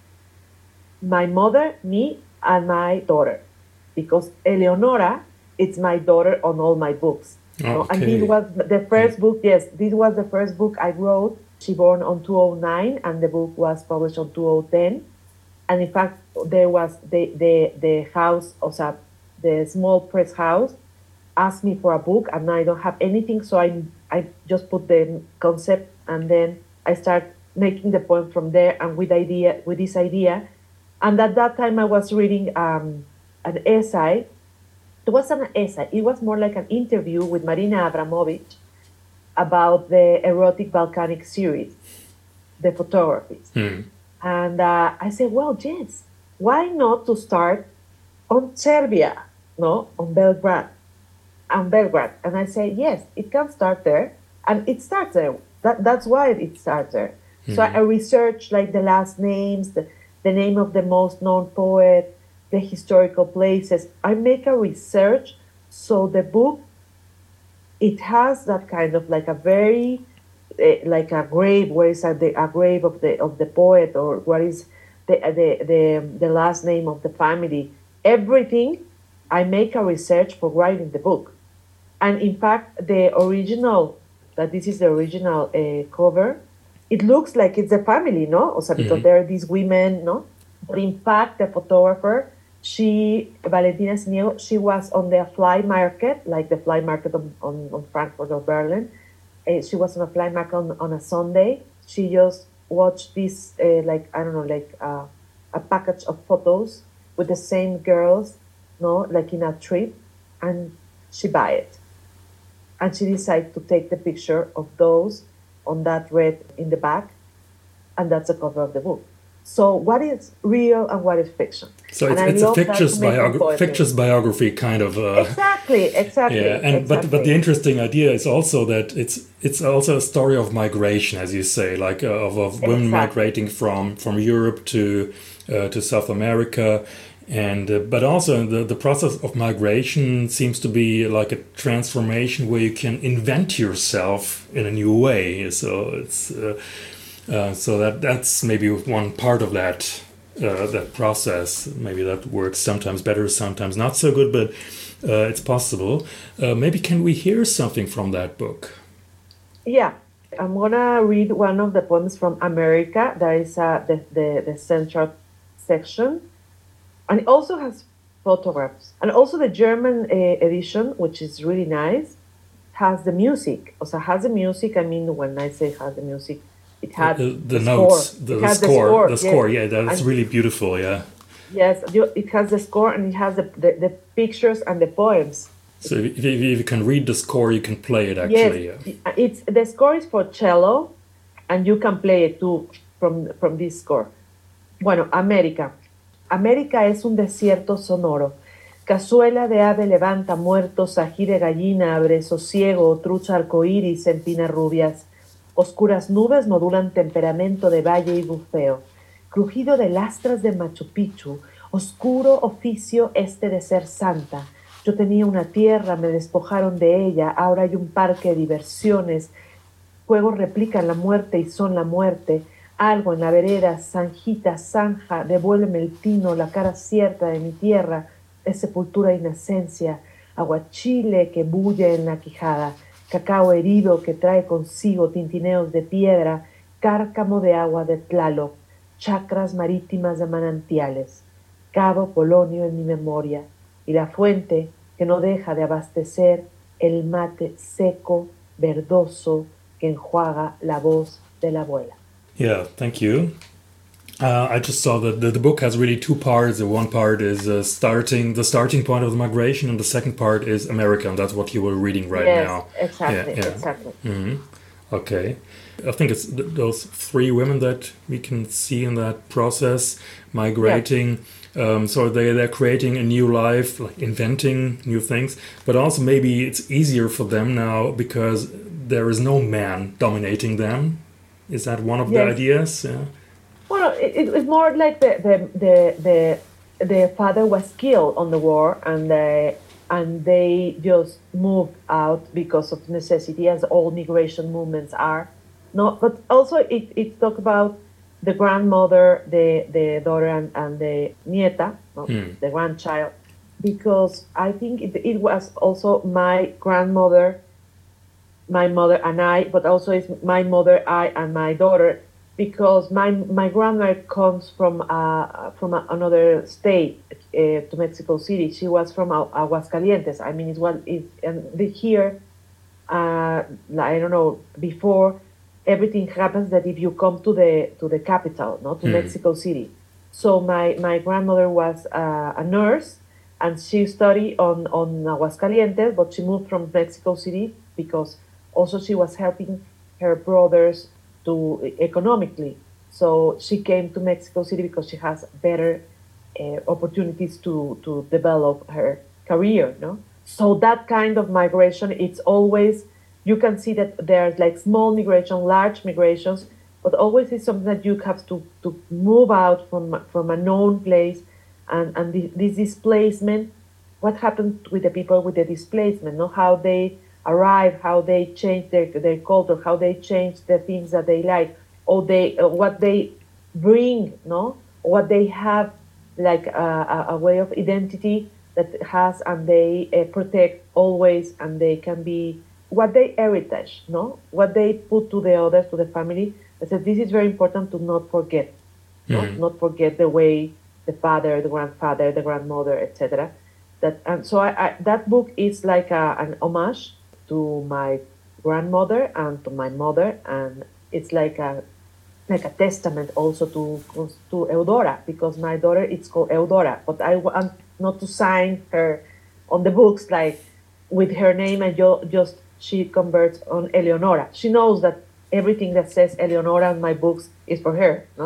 my mother, me, and my daughter, because Eleonora, it's my daughter on all my books. Okay. No? And this was the first book, yes, this was the first book I wrote. She born on two thousand nine, and the book was published on two thousand ten. And in fact, there was the, the, the house, also the small press house, asked me for a book, and I don't have anything, so I, I just put the concept, and then I start making the poem from there, and with idea with this idea. And at that time, I was reading um, an essay. It wasn't an essay. It was more like an interview with Marina Abramovic about the erotic Balkanic series, the photographies. Mm. And uh, I said, well, yes, why not to start on Serbia, no, on Belgrade, on Belgrade. And I say, yes, it can start there, and it starts there. That that's why it starts there. Mm. So I researched like the last names, the, the name of the most known poet, the historical places. I make a research, so the book, it has that kind of like a very, uh, like a grave, where is a, the, a grave of the of the poet, or what is the, the the the last name of the family. Everything, I make a research for writing the book. And in fact, the original, that this is the original uh, cover, it looks like it's a family, no? Also, because mm-hmm. there are these women, no? But in fact, the photographer, she, Valentina Siniego, she was on the fly market, like the fly market on, on, on Frankfurt or Berlin. Uh, she was on a fly market on, on a Sunday. She just watched this, uh, like, I don't know, like uh, a package of photos with the same girls, no, like in a trip, and she buy it. And she decided to take the picture of those on that red in the back, and that's the cover of the book. So what is real and what is fiction? So it's, it's a fictitious, biogra- fictitious biography kind of. Uh, exactly, exactly. Yeah, and exactly. but but the interesting idea is also that it's it's also a story of migration, as you say, like uh, of, of women exactly. migrating from from Europe to uh, to South America, and uh, but also the the process of migration seems to be like a transformation where you can invent yourself in a new way. So it's uh, uh, so that that's maybe one part of that. Uh, that process, maybe that works sometimes better, sometimes not so good, but uh, it's possible. Uh, maybe can we hear something from that book? Yeah, I'm gonna read one of the poems from America. That is uh, the, the, the central section. And it also has photographs. And also the German uh, edition, which is really nice, has the music. Also has the music, I mean, when I say has the music, it had the, the, the, the notes, score. the, it the has score, the score, the score. Yes. Yeah, that's and, really beautiful. Yeah. Yes, it has the score and it has the, the, the pictures and the poems. So if, if, if you can read the score, you can play it actually. Yes, yeah. it's the score is for cello, and you can play it too from from this score. Bueno, América. América es un desierto sonoro. Cazuela de ave levanta muertos, ají de gallina abre sosiego, trucha arcoíris empina rubias. Oscuras nubes modulan temperamento de valle y bufeo. Crujido de lastras de Machu Picchu, oscuro oficio este de ser santa. Yo tenía una tierra, me despojaron de ella, ahora hay un parque de diversiones. Juegos replican la muerte y son la muerte. Algo en la vereda, zanjita, zanja, devuélveme el tino, la cara cierta de mi tierra, es sepultura e inocencia. Aguachile que bulle en la quijada. Cacao herido que trae consigo tintineos de piedra, cárcamo de agua de Tlaloc, chacras marítimas de manantiales, Cabo Polonio en mi memoria, y la fuente que no deja de abastecer el mate seco, verdoso, que enjuaga la voz de la abuela. Yeah, thank you. Uh, I just saw that the, the book has really two parts. The one part is uh, starting the starting point of the migration, and the second part is America, and that's what you were reading right yes, now. Exactly, yeah, yeah. exactly. Mm-hmm. Okay. I think it's th- those three women that we can see in that process migrating. Yeah. Um, so they, they're creating a new life, like inventing new things. But also maybe it's easier for them now because there is no man dominating them. Is that one of yes. the ideas? Yeah. Well, it, it's more like the the, the the the father was killed on the war, and the, and they just moved out because of necessity, as all migration movements are. No, but also it it talks about the grandmother, the the daughter, and, and the nieta, no, mm. the grandchild, because I think it, it was also my grandmother, my mother, and I, but also it's my mother, I, and my daughter. Because my my grandmother comes from uh, from a, another state uh, to Mexico City. She was from Aguascalientes. I mean, it's what is and the, here. Uh, I don't know. Before everything happens, that if you come to the to the capital, not to mm. Mexico City. So my, my grandmother was uh, a nurse, and she studied on on Aguascalientes, but she moved from Mexico City because also she was helping her brothers to economically. So she came to Mexico City because she has better uh, opportunities to, to develop her career, no? So that kind of migration, it's always, you can see that there's like small migration, large migrations, but always it's something that you have to, to move out from, from a known place. And, and the, this displacement, what happened with the people with the displacement, no? How they arrive, how they change their their culture, how they change the things that they like, or they uh, what they bring, no, what they have, like a, a way of identity that has, and they uh, protect always, and they can be what they heritage, no, what they put to the others, to the family. I said this is very important to not forget, mm-hmm. no? Not forget the way the father, the grandfather, the grandmother, et cetera. That and so I, I, that book is like a, an homage to my grandmother and to my mother, and it's like a like a testament also to to Eudora, because my daughter, it's called Eudora, but I want not to sign her on the books like with her name, and jo- just she converts on Eleonora. She knows that everything that says Eleonora in my books is for her, no?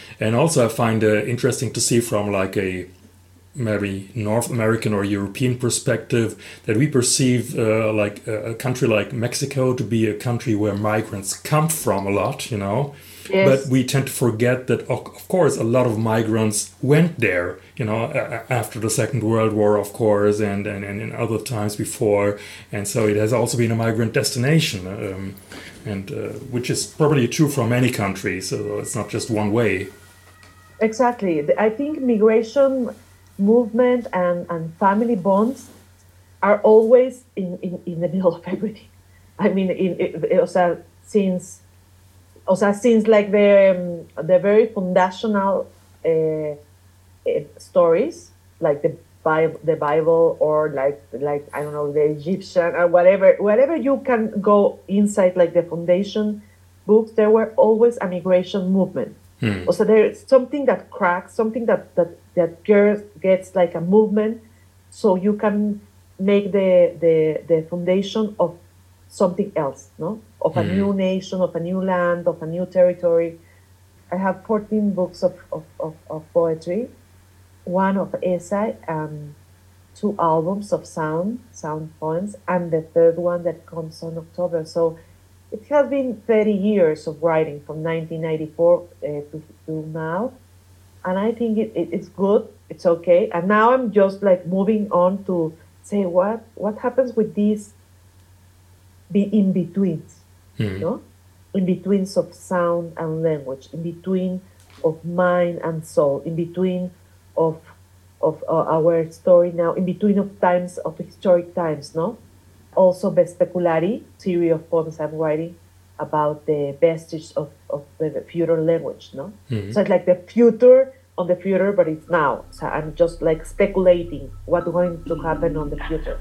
And also I find uh, interesting to see from like a maybe North American or European perspective that we perceive uh, like a, a country like Mexico to be a country where migrants come from a lot, you know. Yes. But we tend to forget that, of of course, a lot of migrants went there, you know, a- a- after the Second World War, of course, and, and, and in other times before. And so it has also been a migrant destination, um, and uh, which is probably true for many countries. So it's not just one way. Exactly. The- I think migration movement and, and family bonds are always in, in, in the middle of everything. I mean, in, in, o sea, since o sea, since like the um, the very foundational uh, uh, stories, like the Bible, the Bible, or like like I don't know, the Egyptian or whatever, whatever you can go inside, like the foundation books, there were always a migration movement. Hmm. So there's something that cracks, something that that that gets, gets like a movement, so you can make the the the foundation of something else, no, of a Hmm. new nation, of a new land, of a new territory. I have fourteen books of of, of, of poetry, one of essay, and two albums of sound sound poems, and the third one that comes on October. So it has been thirty years of writing from nineteen ninety-four uh, to, to now. And I think it, it, it's good, it's okay. And now I'm just like moving on to say what what happens with these be in betweens, Hmm. no? In betweens of sound and language, in between of mind and soul, in between of of uh, our story now, in between of times of historic times, no? Also, Vespeculari, series of poems I'm writing about the vestige of, of the future language, no? Mhm. So it's like the future on the future, but it's now. So I'm just like speculating what's going to happen on the future.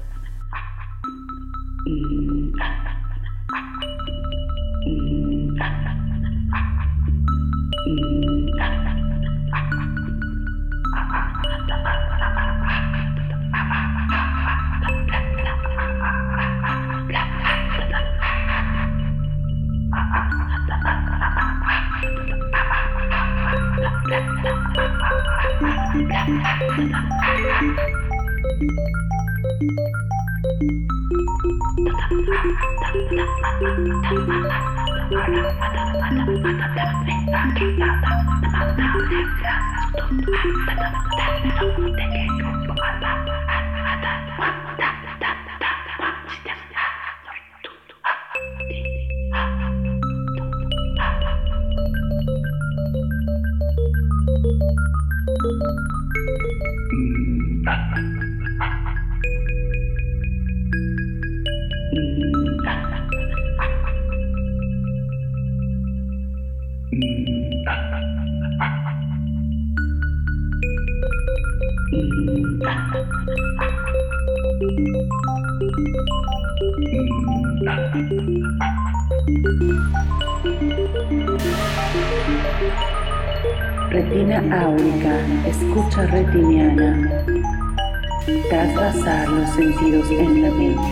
Retina áurica, escucha retiniana, trasvasar los sentidos en la mente.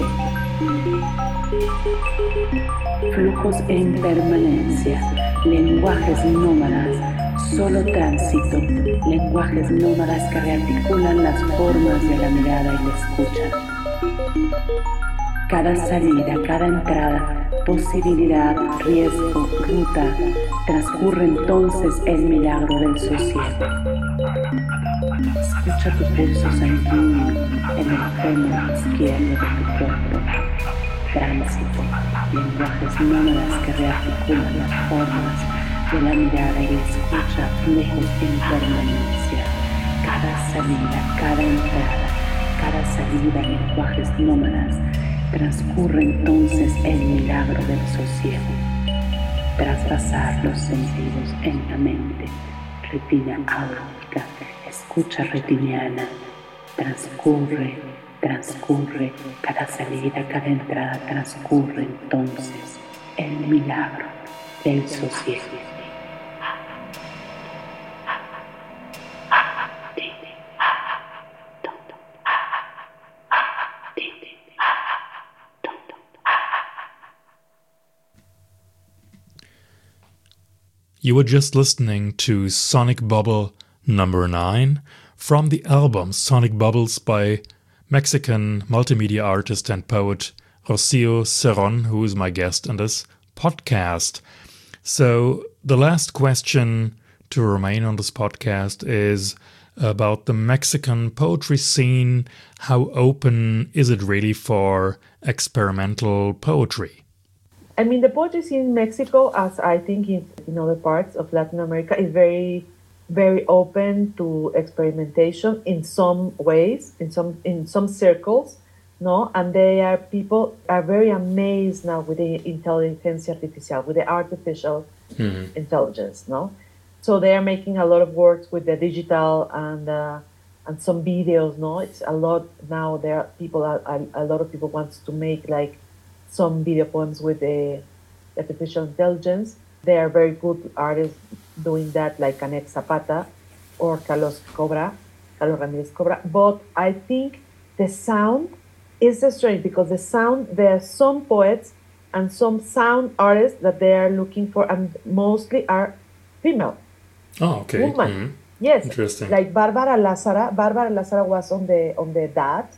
Flujos en permanencia, lenguajes nómadas, solo tránsito, lenguajes nómadas que rearticulan las formas de la mirada y la escucha. Cada salida, cada entrada, posibilidad, riesgo, ruta, transcurre entonces el milagro del sosiego. Escucha tu pulso sanguíneo en el fémur izquierdo de tu cuerpo. Tránsito, lenguajes nómadas que rearticulan las formas de la mirada y la escucha, flujos en permanencia. Cada salida, cada entrada, cada salida, lenguajes nómadas, transcurre entonces el milagro del sosiego. Traspasar los sentidos en la mente, retina áurica, escucha retiniana, transcurre, transcurre, cada salida, cada entrada, transcurre entonces el milagro del sosiego. You were just listening to Sonic Bubble number nine from the album Sonic Bubbles by Mexican multimedia artist and poet Rocio Cerron, who is my guest in this podcast. So the last question to remain on this podcast is about the Mexican poetry scene. How open is it really for experimental poetry? I mean, the poetry scene in Mexico, as I think in, in other parts of Latin America, is very, very open to experimentation in some ways, in some in some circles, no? And they are people are very amazed now with the intelligence artificial, with the artificial mm-hmm. intelligence, no? So they are making a lot of works with the digital and uh, and some videos, no? It's a lot now. There are people, are, a, a lot of people wants to make like some video poems with the artificial intelligence. They are very good artists doing that, like Canet Zapata or Carlos Cobra, Carlos Ramirez Cobra. But I think the sound is strange because the sound, there are some poets and some sound artists that they are looking for, and mostly are female. Oh, okay. Woman. Mm-hmm. Yes. Interesting. Like Barbara Lazara. Barbara Lazara was on the on the that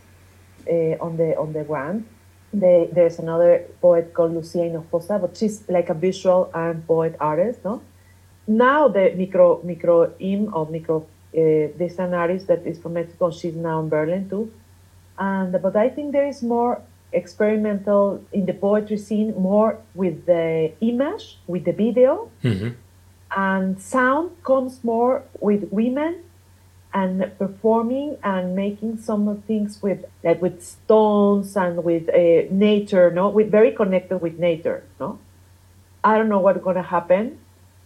uh, on the on the grant. They, there's another poet called Lucia Hinojosa, but she's like a visual and poet artist, no? Now the micro micro im or micro uh, this an artist that is from Mexico. She's now in Berlin too, and but I think there is more experimental in the poetry scene, more with the image, with the video, mm-hmm. and sound comes more with women. And performing and making some things with like with stones and with uh, nature, no, with very connected with nature, no. I don't know what's gonna happen,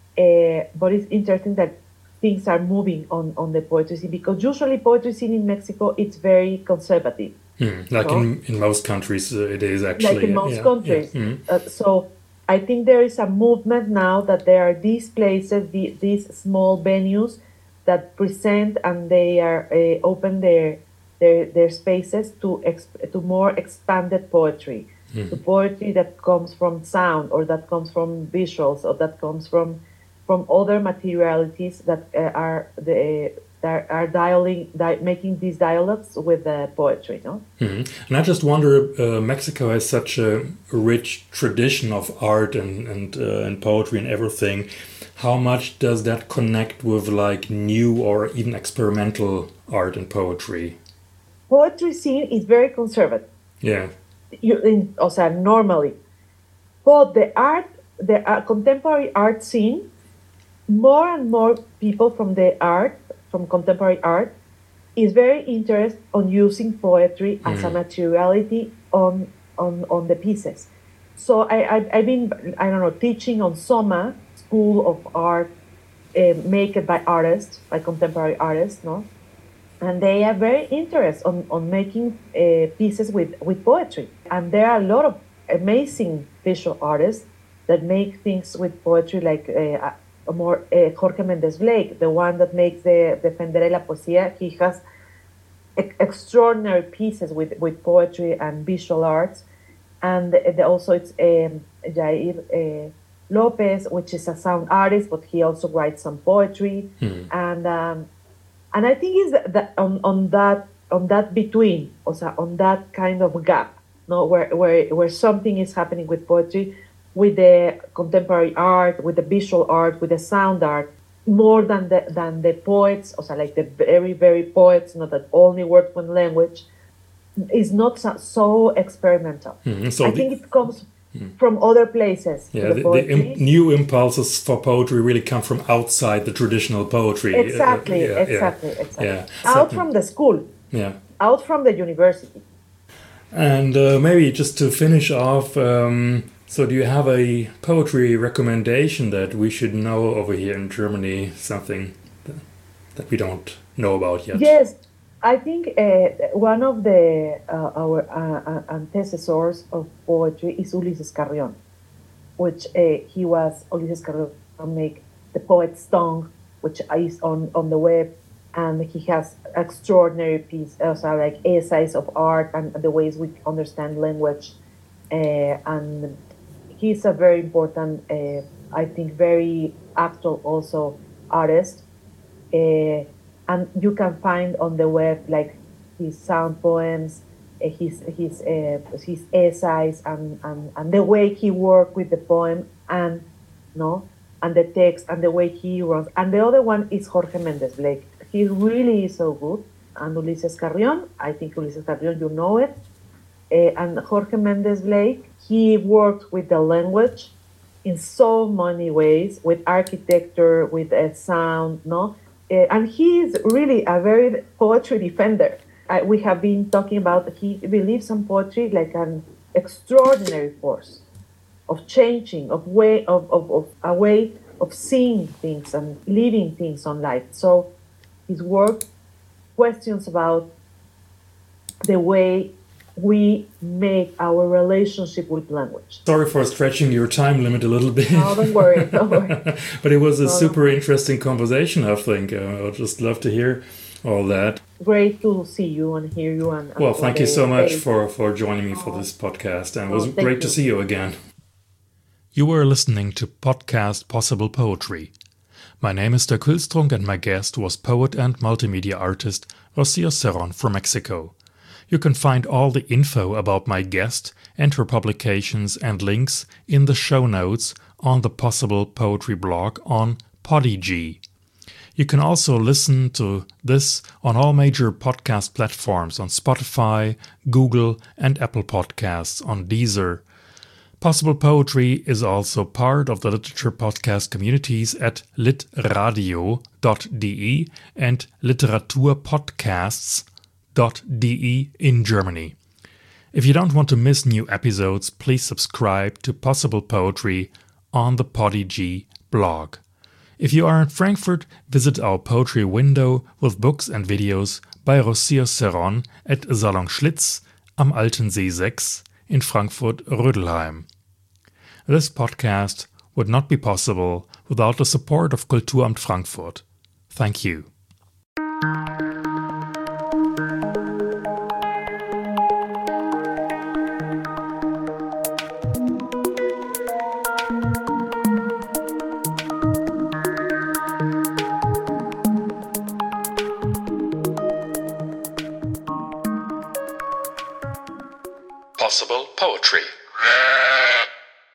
uh, but it's interesting that things are moving on, on the poetry scene, because usually poetry scene in Mexico it's very conservative. Mm, like no? in, in most countries, uh, it is actually like in most yeah, countries. Yeah. Mm-hmm. Uh, so I think there is a movement now that there are these places, the, these small venues that present, and they are uh, open their their their spaces to exp- to more expanded poetry, mm. to poetry that comes from sound, or that comes from visuals, or that comes from from other materialities that uh, are the that are dialing di- making these dialogues with the poetry, no. Mm-hmm. And I just wonder, uh, Mexico has such a rich tradition of art and and uh, and poetry and everything. How much does that connect with like new or even experimental art and poetry? Poetry scene is very conservative. Yeah. You, in, o sea, normally. But the art, the uh, contemporary art scene, more and more people from the art, from contemporary art, is very interested on using poetry as mm. a materiality on, on, on the pieces. So I, I, I've been, I don't know, teaching on Soma, School of Art, uh, made by artists, by contemporary artists, no? And they are very interested on, on making uh, pieces with, with poetry. And there are a lot of amazing visual artists that make things with poetry, like uh, a more uh, Jorge Méndez Blake, the one that makes the Defenderé la Poesía. He has e- extraordinary pieces with, with poetry and visual arts. And the, the, also it's um, Jair... Uh, Lopez, which is a sound artist, but he also writes some poetry, mm. and um, and I think is that, that on, on that on that between, also on that kind of gap, no, where where where something is happening with poetry, with the contemporary art, with the visual art, with the sound art, more than the than the poets, also like the very very poets, not that only work one language, is not so, so experimental. Mm. So I the- think it comes. From other places. Yeah, the, the im- new impulses for poetry really come from outside the traditional poetry. Exactly, uh, yeah, exactly, yeah. exactly. Yeah, out exactly. from the school. Yeah. Out from the university. And uh, maybe just to finish off, um, so do you have a poetry recommendation that we should know over here in Germany? Something that, that we don't know about yet? Yes. I think uh, one of the uh, our uh, antecessors of poetry is Ulises Carrión, which uh, he was Ulises Carrión make the Poet's Tongue, which is on, on the web, and he has extraordinary piece, also like essays of art and the ways we understand language, uh, and he's a very important, uh, I think, very actual also artist. Uh, and you can find on the web like his sound poems, uh, his his uh, his essays, and, and, and the way he worked with the poem and no and the text and the way he runs. And the other one is Jorge Mendes Blake. He really is so good. And Ulises Carrion, I think Ulises Carrion, you know it. Uh, and Jorge Mendes Blake, he worked with the language in so many ways, with architecture, with a sound, no. Uh, and he is really a very poetry defender. Uh, we have been talking about, he believes in poetry like an extraordinary force of changing, of way, of, of, of a way of seeing things and living things on life. So his work questions about the way we make our relationship with language. Sorry for stretching your time limit a little bit. No, don't worry, don't worry. But it was a no, super no. interesting conversation, I think. Uh, I'd just love to hear all that. Great to see you and hear you. And, and well, thank you so much day. for, for joining me for this podcast. And it was oh, great you. to see you again. You were listening to Podcast Possible Poetry. My name is Dirk Hülstrunk and my guest was poet and multimedia artist Rocío Cerón from Mexico. You can find all the info about my guest and her publications and links in the show notes on the Possible Poetry blog on Podigy. You can also listen to this on all major podcast platforms on Spotify, Google, and Apple Podcasts on Deezer. Possible Poetry is also part of the literature podcast communities at litradio dot de and literaturpodcasts dot de in Germany. If you don't want to miss new episodes, please subscribe to Possible Poetry on the Podigy blog. If you are in Frankfurt, visit our poetry window with books and videos by Rocío Cerón at Salon Schlitz am Alten See six in Frankfurt-Rödelheim. This podcast would not be possible without the support of Kulturamt Frankfurt. Thank you. Possible Poetry.